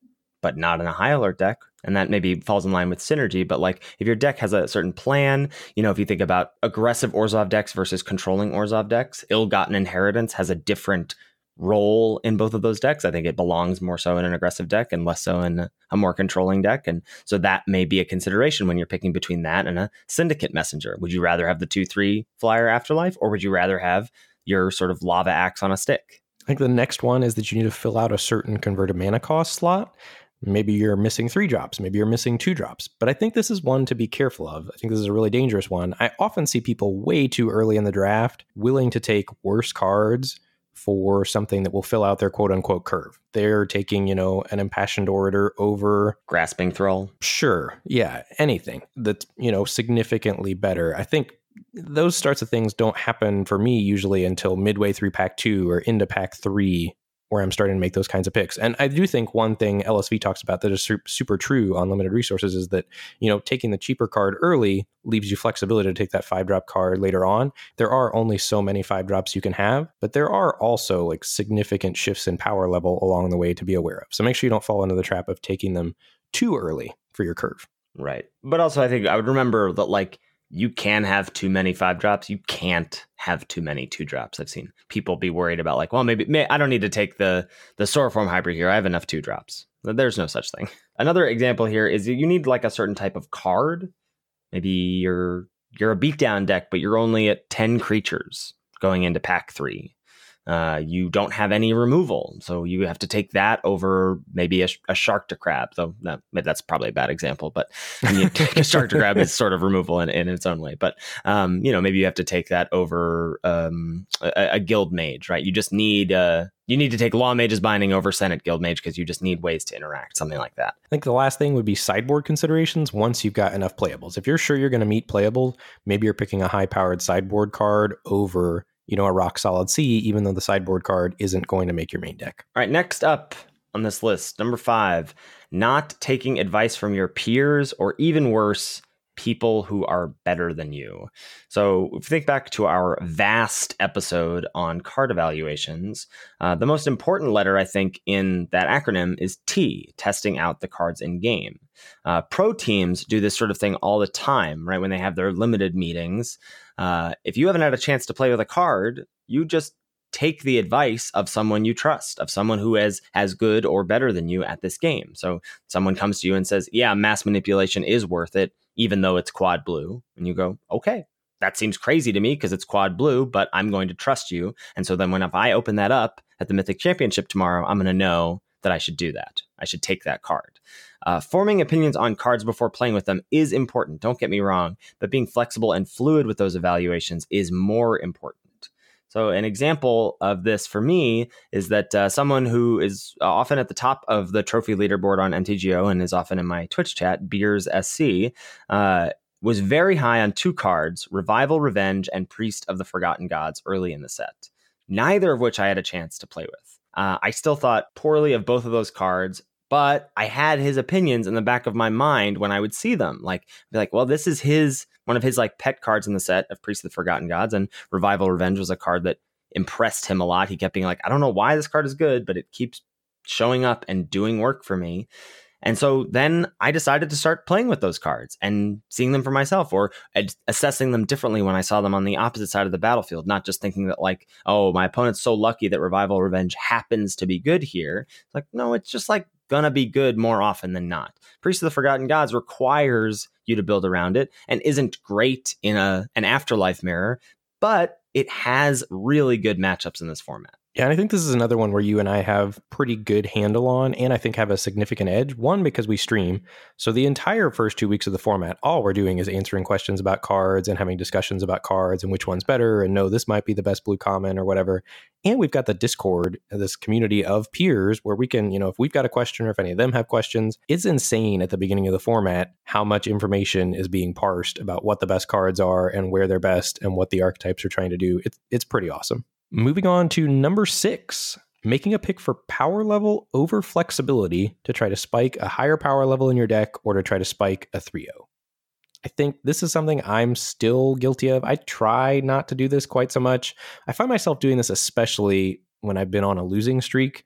but not in a high alert deck. And that maybe falls in line with synergy. But like if your deck has a certain plan, you know, if you think about aggressive Orzhov decks versus controlling Orzhov decks, Ill-Gotten Inheritance has a different role in both of those decks. I think it belongs more so in an aggressive deck and less so in a more controlling deck. And so that may be a consideration when you're picking between that and a Syndicate Messenger. Would you rather have the two three flyer Afterlife, or would you rather have your sort of lava axe on a stick? I think the next one is that you need to fill out a certain converted mana cost slot. Maybe you're missing three drops. Maybe you're missing two drops. But I think this is one to be careful of. I think this is a really dangerous one. I often see people way too early in the draft willing to take worse cards for something that will fill out their quote unquote curve. They're taking, you know, an Impassioned Orator over Grasping Thrall. Sure. Yeah. Anything that's, you know, significantly better. I think those sorts of things don't happen for me usually until midway through pack two or into pack three, where I'm starting to make those kinds of picks. And I do think one thing L S V talks about that is su- super true on limited resources is that, you know, taking the cheaper card early leaves you flexibility to take that five drop card later on. There are only so many five drops you can have, but there are also like significant shifts in power level along the way to be aware of. So make sure you don't fall into the trap of taking them too early for your curve. Right. But also I think I would remember that like you can have too many five drops. You can't have too many two drops. I've seen people be worried about like, well, maybe may, I don't need to take the the Sauroform hybrid here. I have enough two drops. There's no such thing. Another example here is you need like a certain type of card. Maybe you're you're a beatdown deck, but you're only at ten creatures going into pack three. Uh, you don't have any removal, so you have to take that over maybe a, a Shark to Crab. Though no, that's probably a bad example, but you take a Shark to Crab is sort of removal in, in its own way. But um, you know, maybe you have to take that over um, a, a Guild Mage, right? You just need uh, you need to take Law Mage's Binding over Senate Guild Mage because you just need ways to interact, something like that. I think the last thing would be sideboard considerations once you've got enough playables. If you're sure you're going to meet playables, maybe you're picking a high-powered sideboard card over, you know, a rock solid C, even though the sideboard card isn't going to make your main deck. All right, next up on this list, number five, not taking advice from your peers or even worse, people who are better than you. So if you think back to our vast episode on card evaluations, uh, the most important letter, I think, in that acronym is T, testing out the cards in game. Uh, pro teams do this sort of thing all the time, right? When they have their limited meetings. Uh, if you haven't had a chance to play with a card, you just take the advice of someone you trust, of someone who is as good or better than you at this game. So someone comes to you and says, yeah, mass manipulation is worth it, even though it's quad blue. And you go, okay, that seems crazy to me because it's quad blue, but I'm going to trust you. And so then when if I open that up at the Mythic Championship tomorrow, I'm going to know that I should do that. I should take that card. Uh, forming opinions on cards before playing with them is important. Don't get me wrong, but being flexible and fluid with those evaluations is more important. So an example of this for me is that uh, someone who is often at the top of the trophy leaderboard on M T G O and is often in my Twitch chat, Beers S C, uh, was very high on two cards, Revival Revenge and Priest of the Forgotten Gods early in the set, neither of which I had a chance to play with. Uh, I still thought poorly of both of those cards, but I had his opinions in the back of my mind when I would see them. Like, be like, well, this is his one of his like pet cards in the set of Priest of the Forgotten Gods, and Revival Revenge was a card that impressed him a lot. He kept being like, I don't know why this card is good, but it keeps showing up and doing work for me. And so then I decided to start playing with those cards and seeing them for myself, or ad- assessing them differently when I saw them on the opposite side of the battlefield, not just thinking that like, oh, my opponent's so lucky that Revival Revenge happens to be good here. It's like, no, it's just like gonna be good more often than not. Priest of the Forgotten Gods requires you to build around it and isn't great in a an Afterlife mirror, but it has really good matchups in this format. Yeah, and I think this is another one where you and I have pretty good handle on, and I think have a significant edge. One, because we stream. So the entire first two weeks of the format, all we're doing is answering questions about cards and having discussions about cards and which one's better, and no, this might be the best blue common or whatever. And we've got the Discord, this community of peers where we can, you know, if we've got a question or if any of them have questions, it's insane at the beginning of the format how much information is being parsed about what the best cards are and where they're best and what the archetypes are trying to do. It's, it's pretty awesome. Moving on to number six, making a pick for power level over flexibility to try to spike a higher power level in your deck or to try to spike a three oh. I think this is something I'm still guilty of. I try not to do this quite so much. I find myself doing this especially when I've been on a losing streak.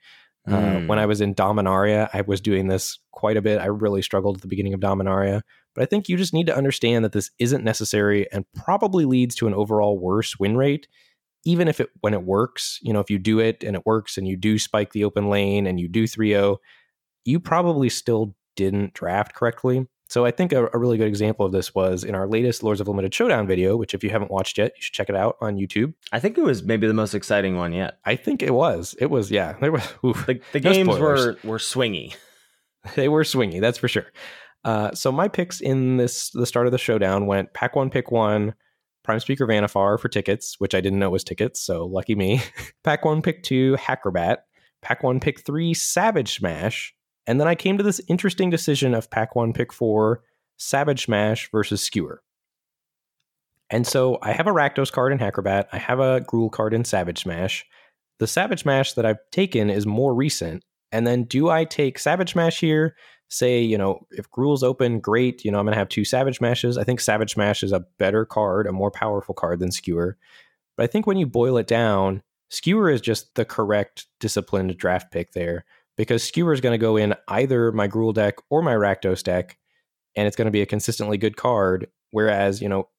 Uh, Mm. when I was in Dominaria, I was doing this quite a bit. I really struggled at the beginning of Dominaria. But I think you just need to understand that this isn't necessary and probably leads to an overall worse win rate, even if it when it works. You know, if you do it and it works and you do spike the open lane and you do three oh, you probably still didn't draft correctly. So I think a, a really good example of this was in our latest Lords of Limited Showdown video, which if you haven't watched yet, you should check it out on YouTube. I think it was maybe the most exciting one yet. I think it was. It was, yeah. There was oof, The, the no games spoilers. were were swingy. They were swingy, that's for sure. Uh, so my picks in this the start of the showdown went Pack one, Pick one, Prime Speaker Vannifar for tickets, which I didn't know was tickets, so lucky me. Pack one, Pick two, Hackerbat. Pack one, Pick three, Savage Smash. And then I came to this interesting decision of Pack one, Pick four, Savage Smash versus Skewer. And so I have a Rakdos card in Hackerbat. I have a Gruul card in Savage Smash. The Savage Smash that I've taken is more recent. And then do I take Savage Smash here? Say, you know, if Gruul's open, great. You know, I'm going to have two Savage Smashes. I think Savage Smash is a better card, a more powerful card than Skewer. But I think when you boil it down, Skewer is just the correct disciplined draft pick there, because Skewer is going to go in either my Gruul deck or my Rakdos deck, and it's going to be a consistently good card. Whereas, you know,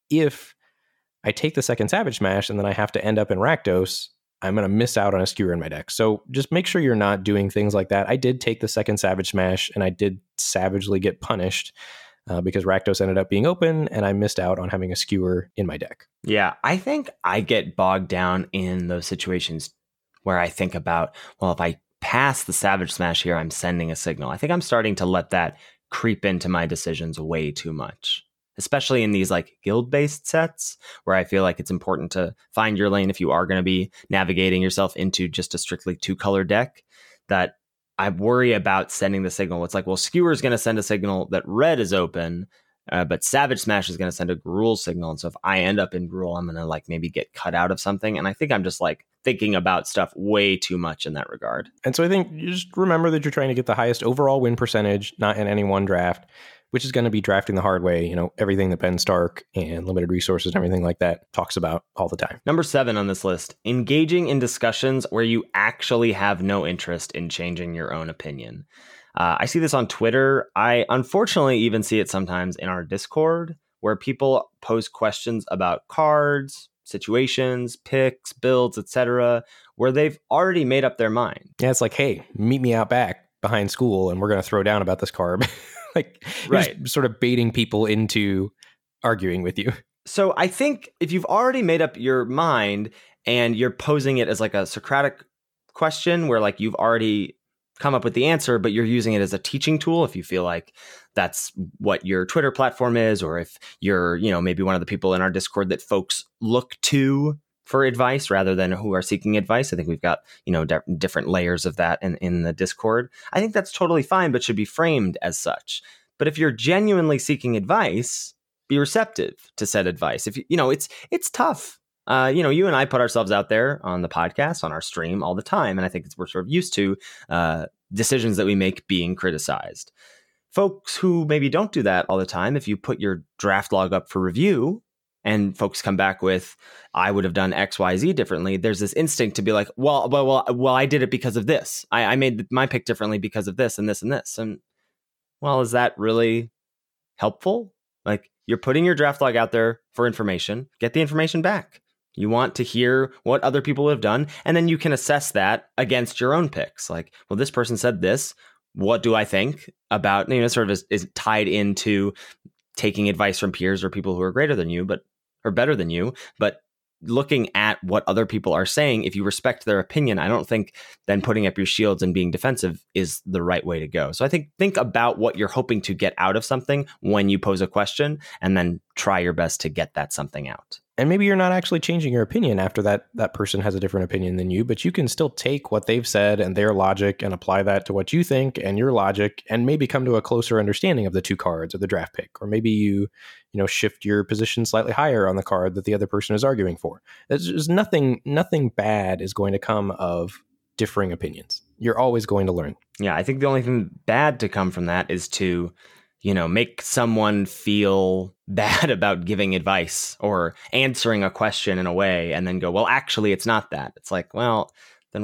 if I take the second Savage Smash and then I have to end up in Rakdos, I'm going to miss out on a Skewer in my deck. So just make sure you're not doing things like that. I did take the second Savage Smash, and I did savagely get punished uh, because Rakdos ended up being open, and I missed out on having a Skewer in my deck. Yeah, I think I get bogged down in those situations where I think about, well, if I pass the Savage Smash here, I'm sending a signal. I think I'm starting to let that creep into my decisions way too much, especially in these like guild-based sets where I feel like it's important to find your lane if you are going to be navigating yourself into just a strictly two-color deck, that I worry about sending the signal. It's like, well, Skewer is going to send a signal that red is open, uh, but Savage Smash is going to send a Gruul signal. And so if I end up in Gruul, I'm going to like maybe get cut out of something. And I think I'm just like thinking about stuff way too much in that regard. And so I think you just remember that you're trying to get the highest overall win percentage, not in any one draft, which is going to be drafting the hard way, you know, everything that Ben Stark and Limited Resources and everything like that talks about all the time. Number seven on this list, engaging in discussions where you actually have no interest in changing your own opinion. Uh, I see this on Twitter. I unfortunately even see it sometimes in our Discord, where people pose questions about cards, situations, picks, builds, et cetera, where they've already made up their mind. Yeah, it's like, hey, meet me out back behind school and we're going to throw down about this card. Like, you're right. just sort of baiting people into arguing with you. So I think if you've already made up your mind and you're posing it as like a Socratic question where like you've already come up with the answer, but you're using it as a teaching tool, if you feel like that's what your Twitter platform is, or if you're, you know, maybe one of the people in our Discord that folks look to for advice rather than who are seeking advice. I think we've got, you know, di- different layers of that in, in the Discord. I think that's totally fine, but should be framed as such. But if you're genuinely seeking advice, be receptive to said advice. If you, you know, it's, it's tough. Uh, you know, you and I put ourselves out there on the podcast, on our stream all the time. And I think it's, we're sort of used to uh, decisions that we make being criticized. Folks who maybe don't do that all the time, if you put your draft log up for review, and folks come back with, I would have done X, Y, Z differently, there's this instinct to be like, well, well, well, well I did it because of this. I, I made my pick differently because of this and this and this. And, well, is that really helpful? Like, you're putting your draft log out there for information. Get the information back. You want to hear what other people have done, and then you can assess that against your own picks. Like, well, this person said this. What do I think about, you know, sort of is, is tied into taking advice from peers or people who are greater than you, but or better than you, but looking at what other people are saying. If you respect their opinion, I don't think then putting up your shields and being defensive is the right way to go. So I think think about what you're hoping to get out of something when you pose a question, and then try your best to get that something out. And maybe you're not actually changing your opinion after that that person has a different opinion than you, but you can still take what they've said and their logic and apply that to what you think and your logic, and maybe come to a closer understanding of the two cards or the draft pick. Or maybe you, you know, shift your position slightly higher on the card that the other person is arguing for. There's just nothing, nothing bad is going to come of differing opinions. You're always going to learn. Yeah, I think the only thing bad to come from that is to, you know, make someone feel bad about giving advice or answering a question in a way and then go, well, actually, it's not that. It's like, well, then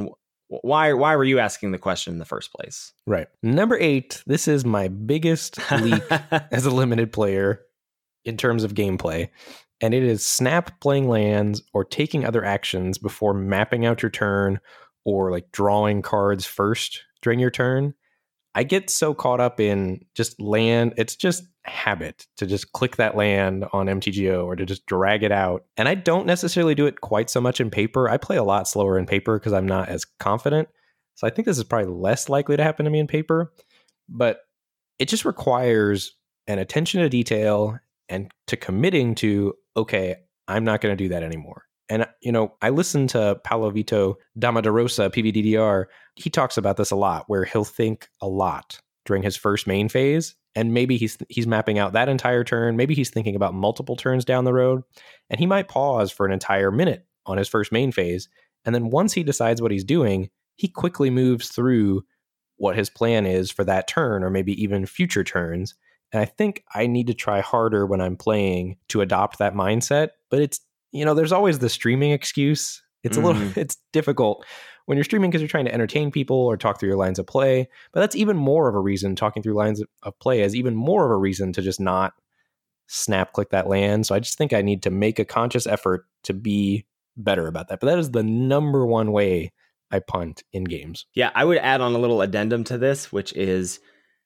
Why why were you asking the question in the first place? Right. Number eight, this is my biggest leak as a limited player in terms of gameplay. And it is snap playing lands or taking other actions before mapping out your turn or like drawing cards first during your turn. I get so caught up in just land. It's just habit to just click that land on M T G O or to just drag it out. And I don't necessarily do it quite so much in paper. I play a lot slower in paper because I'm not as confident. So I think this is probably less likely to happen to me in paper. But it just requires an attention to detail and to committing to, okay, I'm not going to do that anymore. And, you know, I listened to Paulo Vito Damaderosa, P V D D R. He talks about this a lot, where he'll think a lot during his first main phase. And maybe he's he's mapping out that entire turn. Maybe he's thinking about multiple turns down the road. And he might pause for an entire minute on his first main phase. And then once he decides what he's doing, he quickly moves through what his plan is for that turn or maybe even future turns. And I think I need to try harder when I'm playing to adopt that mindset. But it's, you know, there's always the streaming excuse. It's mm-hmm. a little, it's difficult when you're streaming because you're trying to entertain people or talk through your lines of play. But that's even more of a reason, talking through lines of play is even more of a reason to just not snap click that land. So I just think I need to make a conscious effort to be better about that. But that is the number one way I punt in games. Yeah, I would add on a little addendum to this, which is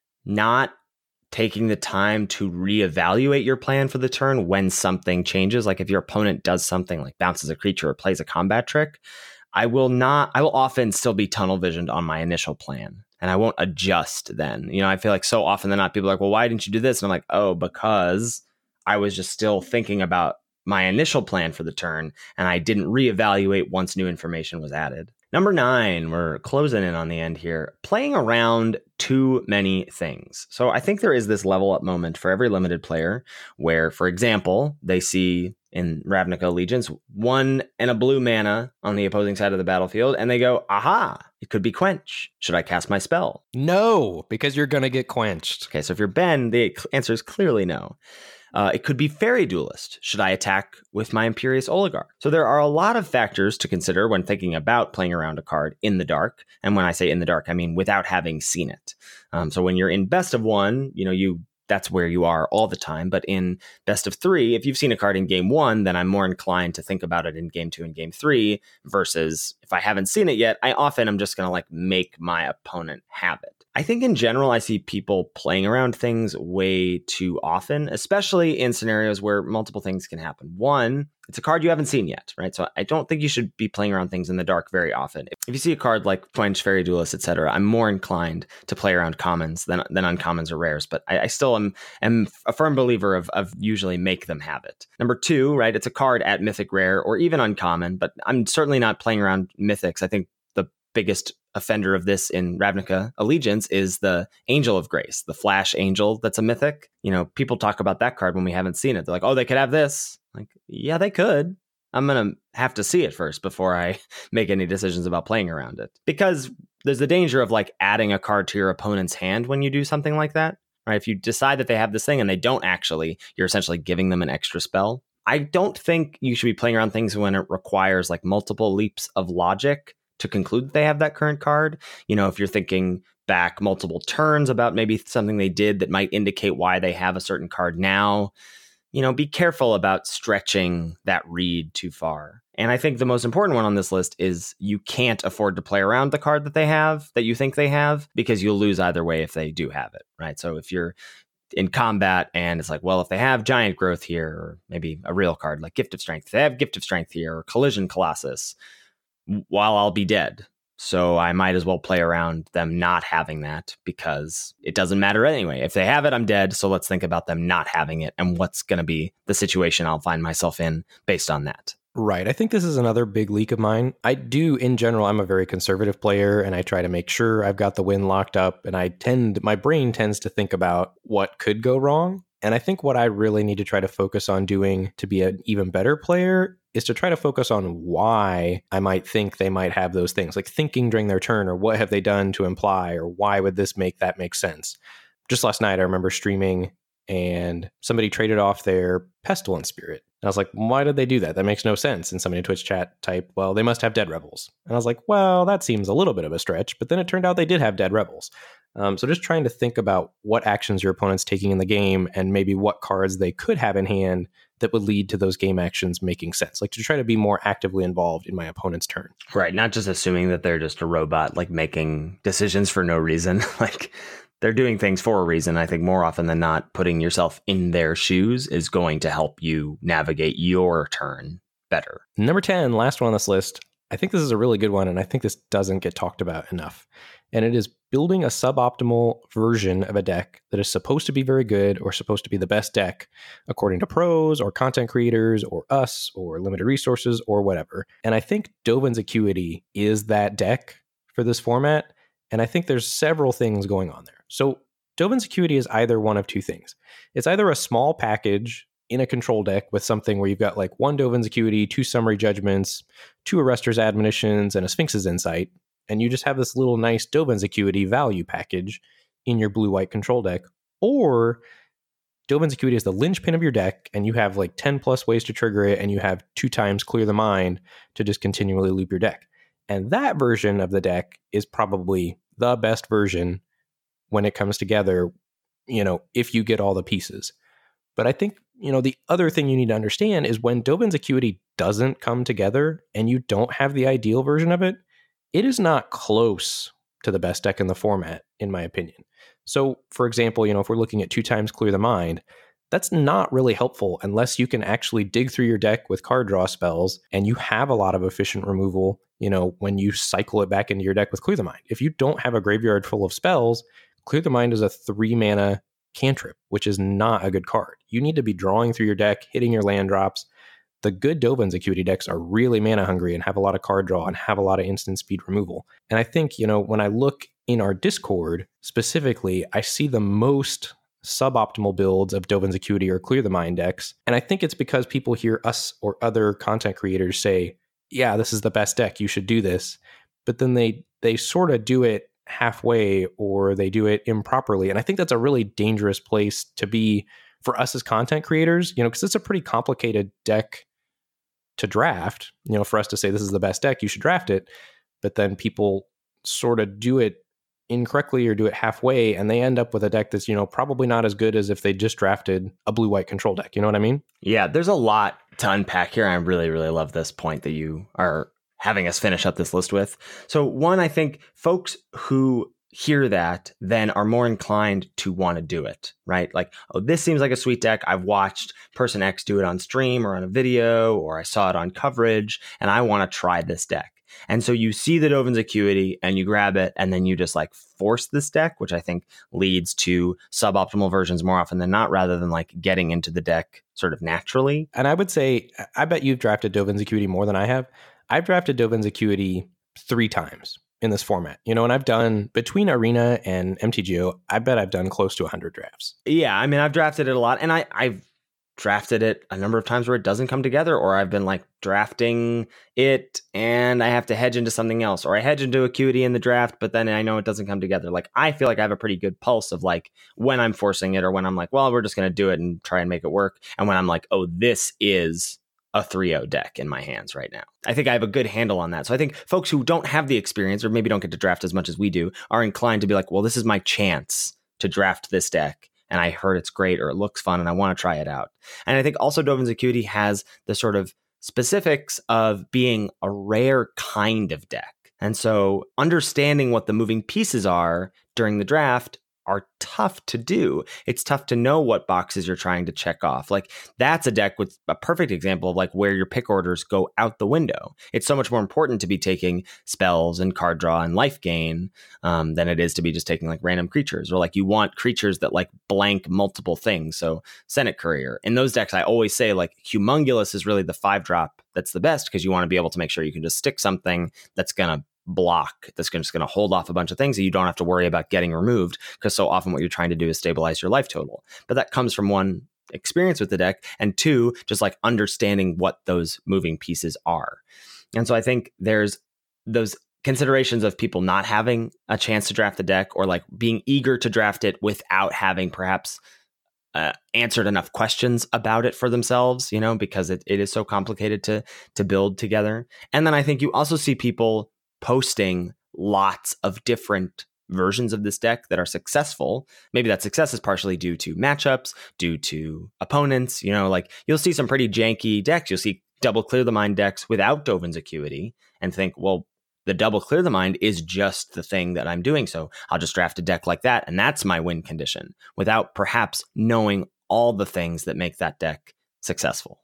not taking the time to reevaluate your plan for the turn when something changes. Like if your opponent does something like bounces a creature or plays a combat trick, I will not, I will often still be tunnel visioned on my initial plan and I won't adjust then. You know, I feel like so often than not, people are like, well, why didn't you do this? And I'm like, oh, because I was just still thinking about my initial plan for the turn and I didn't reevaluate once new information was added. Number nine, we're closing in on the end here. Playing around too many things. So I think there is this level up moment for every limited player where, for example, they see in Ravnica Allegiance one and a blue mana on the opposing side of the battlefield and they go, aha, it could be Quench. Should I cast my spell? No, because you're going to get quenched. Okay, so if you're Ben, the answer is clearly no. Uh, it could be Fairy Duelist. Should I attack with my Imperious Oligarch? So there are a lot of factors to consider when thinking about playing around a card in the dark. And when I say in the dark, I mean without having seen it. Um, so when you're in best of one, you know, you that's where you are all the time. But in best of three, if you've seen a card in game one, then I'm more inclined to think about it in game two and game three versus if I haven't seen it yet, I often am just going to like make my opponent have it. I think in general, I see people playing around things way too often, especially in scenarios where multiple things can happen. One, it's a card you haven't seen yet, right? So I don't think you should be playing around things in the dark very often. If you see a card like Quench, Fairy Duelist, et cetera, I'm more inclined to play around commons than, than uncommons or rares. But I, I still am, am a firm believer of, of usually make them have it. Number two, right? It's a card at Mythic Rare or even uncommon, but I'm certainly not playing around Mythics. I think the biggest offender of this in Ravnica Allegiance is the Angel of Grace, the Flash Angel that's a mythic. You know, people talk about that card when we haven't seen it. They're like, oh, they could have this. Like, yeah, they could. I'm going to have to see it first before I make any decisions about playing around it. Because there's the danger of like adding a card to your opponent's hand when you do something like that, right? If you decide that they have this thing and they don't actually, you're essentially giving them an extra spell. I don't think you should be playing around things when it requires like multiple leaps of logic to conclude that they have that current card. You know, if you're thinking back multiple turns about maybe something they did that might indicate why they have a certain card now, you know, be careful about stretching that read too far. And I think the most important one on this list is you can't afford to play around the card that they have, that you think they have, because you'll lose either way if they do have it, right? So if you're in combat and it's like, well, if they have Giant Growth here, or maybe a real card like Gift of Strength, if they have Gift of Strength here, or Collision Colossus, while I'll be dead. So I might as well play around them not having that because it doesn't matter anyway. If they have it, I'm dead. So let's think about them not having it and what's going to be the situation I'll find myself in based on that. Right. I think this is another big leak of mine. I do, in general, I'm a very conservative player and I try to make sure I've got the win locked up. And I tend, my brain tends to think about what could go wrong. And I think what I really need to try to focus on doing to be an even better player is to try to focus on why I might think they might have those things, like thinking during their turn, or what have they done to imply, or why would this make that make sense? Just last night, I remember streaming and somebody traded off their Pestilence Spirit. And I was like, why did they do that? That makes no sense. And somebody in Twitch chat typed, well, they must have Dead Rebels. And I was like, well, that seems a little bit of a stretch. But then it turned out they did have Dead Rebels. Um, so just trying to think about what actions your opponent's taking in the game and maybe what cards they could have in hand that would lead to those game actions making sense. Like to try to be more actively involved in my opponent's turn. Right. Not just assuming that they're just a robot, like making decisions for no reason. Like they're doing things for a reason. I think more often than not, putting yourself in their shoes is going to help you navigate your turn better. Number ten, last one on this list. I think this is a really good one, and I think this doesn't get talked about enough. And it is building a suboptimal version of a deck that is supposed to be very good or supposed to be the best deck according to pros or content creators or us or limited resources or whatever. And I think Dovin's Acuity is that deck for this format. And I think there's several things going on there. So Dovin's Acuity is either one of two things. It's either a small package in a control deck with something where you've got like one Dovin's Acuity, two Summary Judgments, two Arrester's Admonitions, and a Sphinx's Insight. And you just have this little nice Dovin's Acuity value package in your blue-white control deck. Or Dovin's Acuity is the linchpin of your deck, and you have like ten plus ways to trigger it, and you have two times Clear the Mind to just continually loop your deck. And that version of the deck is probably the best version when it comes together, you know, if you get all the pieces. But I think, you know, the other thing you need to understand is when Dovin's Acuity doesn't come together and you don't have the ideal version of it, it is not close to the best deck in the format, in my opinion. So, for example, you know, if we're looking at two times Clear the Mind, that's not really helpful unless you can actually dig through your deck with card draw spells and you have a lot of efficient removal, you know, when you cycle it back into your deck with Clear the Mind. If you don't have a graveyard full of spells, Clear the Mind is a three mana cantrip, which is not a good card. You need to be drawing through your deck, hitting your land drops. The good Dovin's Acuity decks are really mana hungry and have a lot of card draw and have a lot of instant speed removal. And I think, you know, when I look in our Discord specifically, I see the most suboptimal builds of Dovin's Acuity or Clear the Mind decks. And I think it's because people hear us or other content creators say, yeah, this is the best deck, you should do this. But then they they sort of do it halfway or they do it improperly. And I think that's a really dangerous place to be for us as content creators, you know, because it's a pretty complicated deck to draft, you know, for us to say this is the best deck, you should draft it. But then people sort of do it incorrectly or do it halfway, and they end up with a deck that's, you know, probably not as good as if they just drafted a blue-white control deck. You know what I mean? Yeah, there's a lot to unpack here. I really, really love this point that you are having us finish up this list with. So one, I think folks who hear that then are more inclined to want to do it, right? Like, oh, this seems like a sweet deck. I've watched person X do it on stream or on a video, or I saw it on coverage, and I want to try this deck. And so you see the Dovin's Acuity and you grab it, and then you just like force this deck, which I think leads to suboptimal versions more often than not, rather than like getting into the deck sort of naturally. And I would say, I bet you've drafted Dovin's Acuity more than I have. I've drafted Dovin's Acuity three times in this format, you know, and I've done between Arena and M T G O, I bet I've done close to one hundred drafts. Yeah, I mean, I've drafted it a lot, and I, I've drafted it a number of times where it doesn't come together, or I've been like drafting it and I have to hedge into something else, or I hedge into Acuity in the draft, but then I know it doesn't come together. Like, I feel like I have a pretty good pulse of like when I'm forcing it or when I'm like, well, we're just going to do it and try and make it work. And when I'm like, oh, this is a three oh deck in my hands right now. I think I have a good handle on that. So I think folks who don't have the experience or maybe don't get to draft as much as we do are inclined to be like, well, this is my chance to draft this deck. And I heard it's great or it looks fun and I want to try it out. And I think also Dovin's Acuity has the sort of specifics of being a rare kind of deck. And so understanding what the moving pieces are during the draft are tough to do. It's tough to know what boxes you're trying to check off. Like, that's a deck with a perfect example of like where your pick orders go out the window. It's so much more important to be taking spells and card draw and life gain um, than it is to be just taking like random creatures, or like you want creatures that like blank multiple things. So Senate Courier. In those decks, I always say like Humongulous is really the five drop that's the best, because you want to be able to make sure you can just stick something that's going to block, that's just going to hold off a bunch of things that you don't have to worry about getting removed, because so often what you're trying to do is stabilize your life total. But that comes from one, experience with the deck, and two, just like understanding what those moving pieces are. And so I think there's those considerations of people not having a chance to draft the deck, or like being eager to draft it without having perhaps uh, answered enough questions about it for themselves, you know, because it, it is so complicated to to build together. And then I think you also see people posting lots of different versions of this deck that are successful. Maybe that success is partially due to matchups, due to opponents. You know, like you'll see some pretty janky decks. You'll see double clear the mind decks without Dovin's Acuity and think, well, the double clear the mind is just the thing that I'm doing. So I'll just draft a deck like that. And that's my win condition without perhaps knowing all the things that make that deck successful.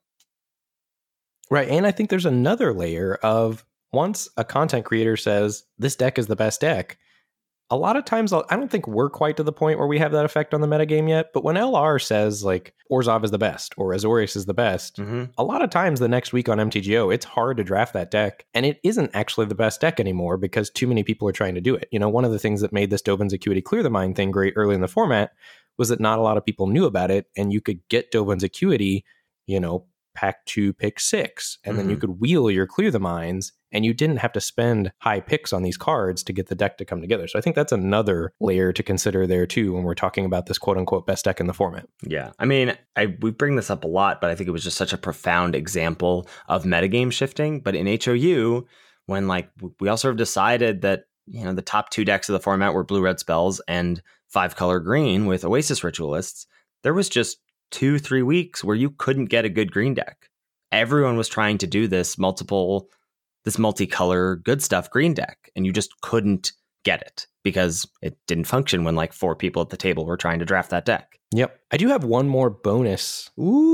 Right. And I think there's another layer of once a content creator says this deck is the best deck, a lot of times, I don't think we're quite to the point where we have that effect on the metagame yet. But when L R says like Orzhov is the best or Azorius is the best, mm-hmm. a lot of times the next week on M T G O, it's hard to draft that deck. And it isn't actually the best deck anymore because too many people are trying to do it. You know, one of the things that made this Dovin's Acuity Clear the Mind thing great early in the format was that not a lot of people knew about it. And you could get Dovin's Acuity, you know, pack two, pick six, and mm-hmm. then you could wheel your Clear the Minds, and you didn't have to spend high picks on these cards to get the deck to come together. So I think that's another layer to consider there too when we're talking about this quote unquote best deck in the format. Yeah. I mean, I we bring this up a lot, but I think it was just such a profound example of metagame shifting. But in H O U, when like we all sort of decided that, you know, the top two decks of the format were blue, red spells and five color green with Oasis Ritualists, there was just two, three weeks where you couldn't get a good green deck. Everyone was trying to do this multiple, this multicolor good stuff green deck, and you just couldn't get it because it didn't function when like four people at the table were trying to draft that deck. Yep. I do have one more bonus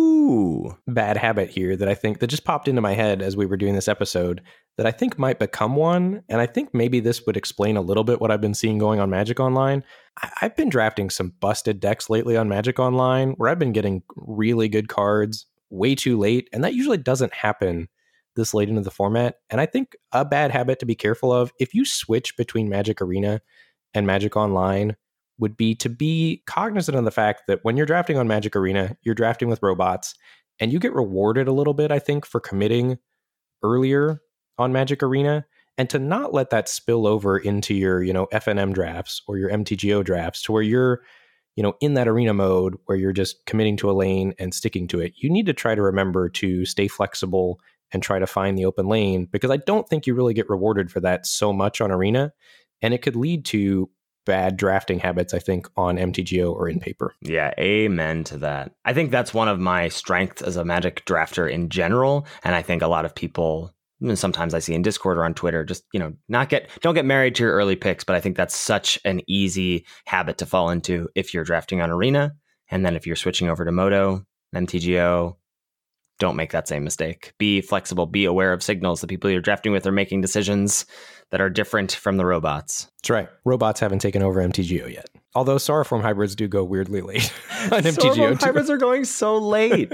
ooh bad habit here that I think that just popped into my head as we were doing this episode that I think might become one. And I think maybe this would explain a little bit what I've been seeing going on Magic Online. I- I've been drafting some busted decks lately on Magic Online where I've been getting really good cards way too late. And that usually doesn't happen this late into the format. And I think a bad habit to be careful of, if you switch between Magic Arena and Magic Online, would be to be cognizant of the fact that when you're drafting on Magic Arena, you're drafting with robots, and you get rewarded a little bit, I think, for committing earlier on Magic Arena, and to not let that spill over into your, you know, F N M drafts or your M T G O drafts to where you're, you know, in that arena mode where you're just committing to a lane and sticking to it. You need to try to remember to stay flexible and try to find the open lane, because I don't think you really get rewarded for that so much on Arena, and it could lead to bad drafting habits, I think, on M T G O or in paper. Yeah, amen to that. I think that's one of my strengths as a Magic drafter in general, and I think a lot of people, sometimes I see in Discord or on Twitter, just, you know, not get, don't get married to your early picks, but I think that's such an easy habit to fall into if you're drafting on Arena, and then if you're switching over to Moto, M T G O, don't make that same mistake. Be flexible, be aware of signals. The people you're drafting with are making decisions that are different from the robots. That's right. Robots haven't taken over M T G O yet. Although Sauroform hybrids do go weirdly late on M T G O. Sauroform hybrids are going so late.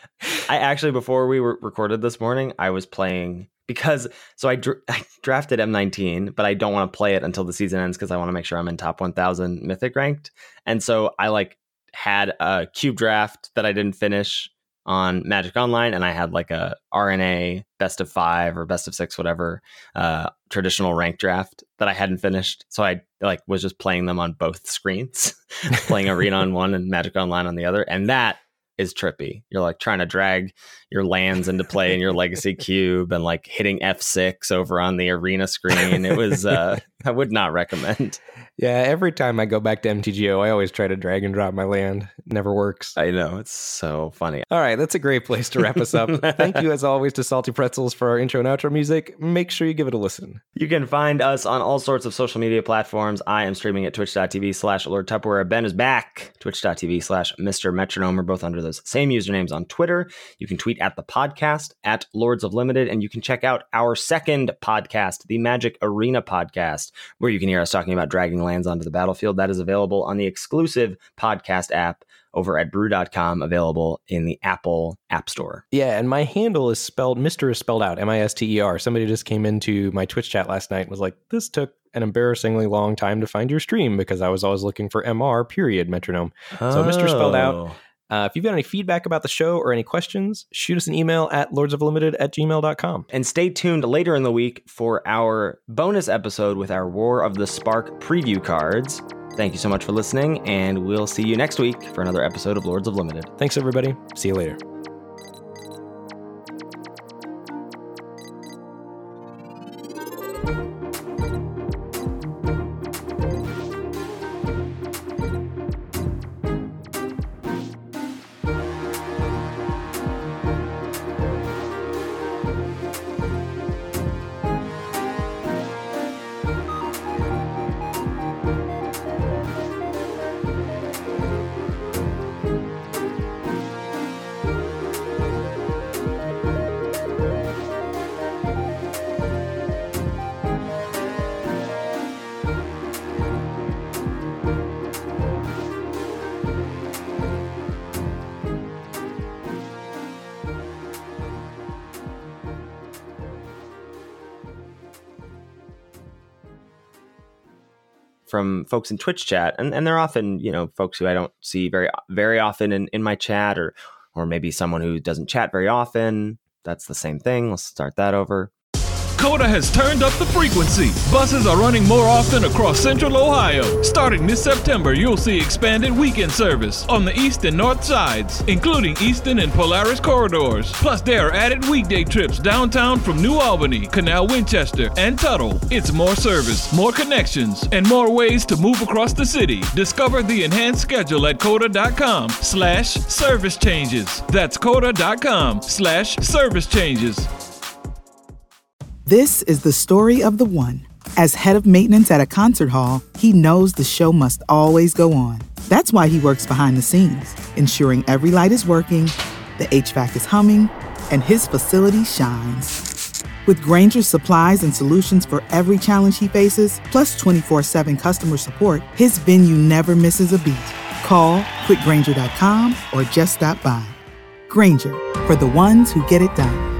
I actually, before we were recorded this morning, I was playing because, so I, dr- I drafted M nineteen, but I don't want to play it until the season ends because I want to make sure I'm in top one thousand Mythic ranked. And so I like had a cube draft that I didn't finish on Magic Online, and I had like a R N A best of five or best of six, whatever, uh, traditional rank draft that I hadn't finished. So I like was just playing them on both screens, playing Arena on one and Magic Online on the other. And that is trippy. You're like trying to drag your lands into play in your legacy cube and like hitting F six over on the Arena screen. It was, uh, I would not recommend. Yeah, every time I go back to M T G O, I always try to drag and drop my land. It never works. I know. It's so funny. All right, that's a great place to wrap us up. Thank you, as always, to Salty Pretzels for our intro and outro music. Make sure you give it a listen. You can find us on all sorts of social media platforms. I am streaming at twitch.tv slash Lord Tupperware. Ben is back. Twitch.tv slash Mister Metronome. We're both under those same usernames on Twitter. You can tweet at the podcast, at Lords of Limited, and you can check out our second podcast, the Magic Arena podcast, where you can hear us talking about dragging lands onto the battlefield. That is available on the exclusive podcast app over at brew dot com, available in the Apple App Store. Yeah, and my handle is spelled, Mister is spelled out, M I S T E R. Somebody just came into my Twitch chat last night and was like, this took an embarrassingly long time to find your stream because I was always looking for M R period metronome. Oh. So Mister spelled out. Uh, if you've got any feedback about the show or any questions, shoot us an email at lordsoflimited at gmail dot com. And stay tuned later in the week for our bonus episode with our War of the Spark preview cards. Thank you so much for listening, and we'll see you next week for another episode of Lords of Limited. Thanks, everybody. See you later. From folks in Twitch chat, and, and they're often, you know, folks who I don't see very, very often in, in my chat, or, or maybe someone who doesn't chat very often. That's the same thing. Let's start that over. COTA has turned up the frequency. Buses are running more often across Central Ohio. Starting this September, you'll see expanded weekend service on the east and north sides, including Easton and Polaris corridors. Plus, there are added weekday trips downtown from New Albany, Canal Winchester, and Tuttle. It's more service, more connections, and more ways to move across the city. Discover the enhanced schedule at COTA.com slash service changes. That's COTA.com slash service changes. This is the story of the one. As head of maintenance at a concert hall, he knows the show must always go on. That's why he works behind the scenes, ensuring every light is working, the H V A C is humming, and his facility shines. With Grainger's supplies and solutions for every challenge he faces, plus twenty-four seven customer support, his venue never misses a beat. Call quick grainger dot com or just stop by. Grainger, for the ones who get it done.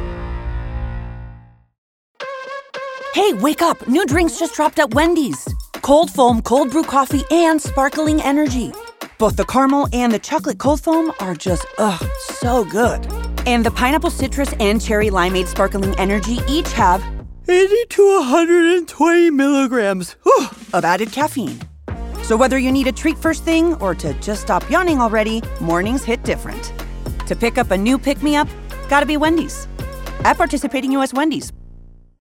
Hey, wake up! New drinks just dropped at Wendy's. Cold foam, cold brew coffee, and sparkling energy. Both the caramel and the chocolate cold foam are just, ugh, so good. And the pineapple citrus and cherry limeade sparkling energy each have eighty to one hundred twenty milligrams whew, of added caffeine. So whether you need a treat first thing or to just stop yawning already, mornings hit different. To pick up a new pick-me-up, gotta be Wendy's. At participating U S Wendy's.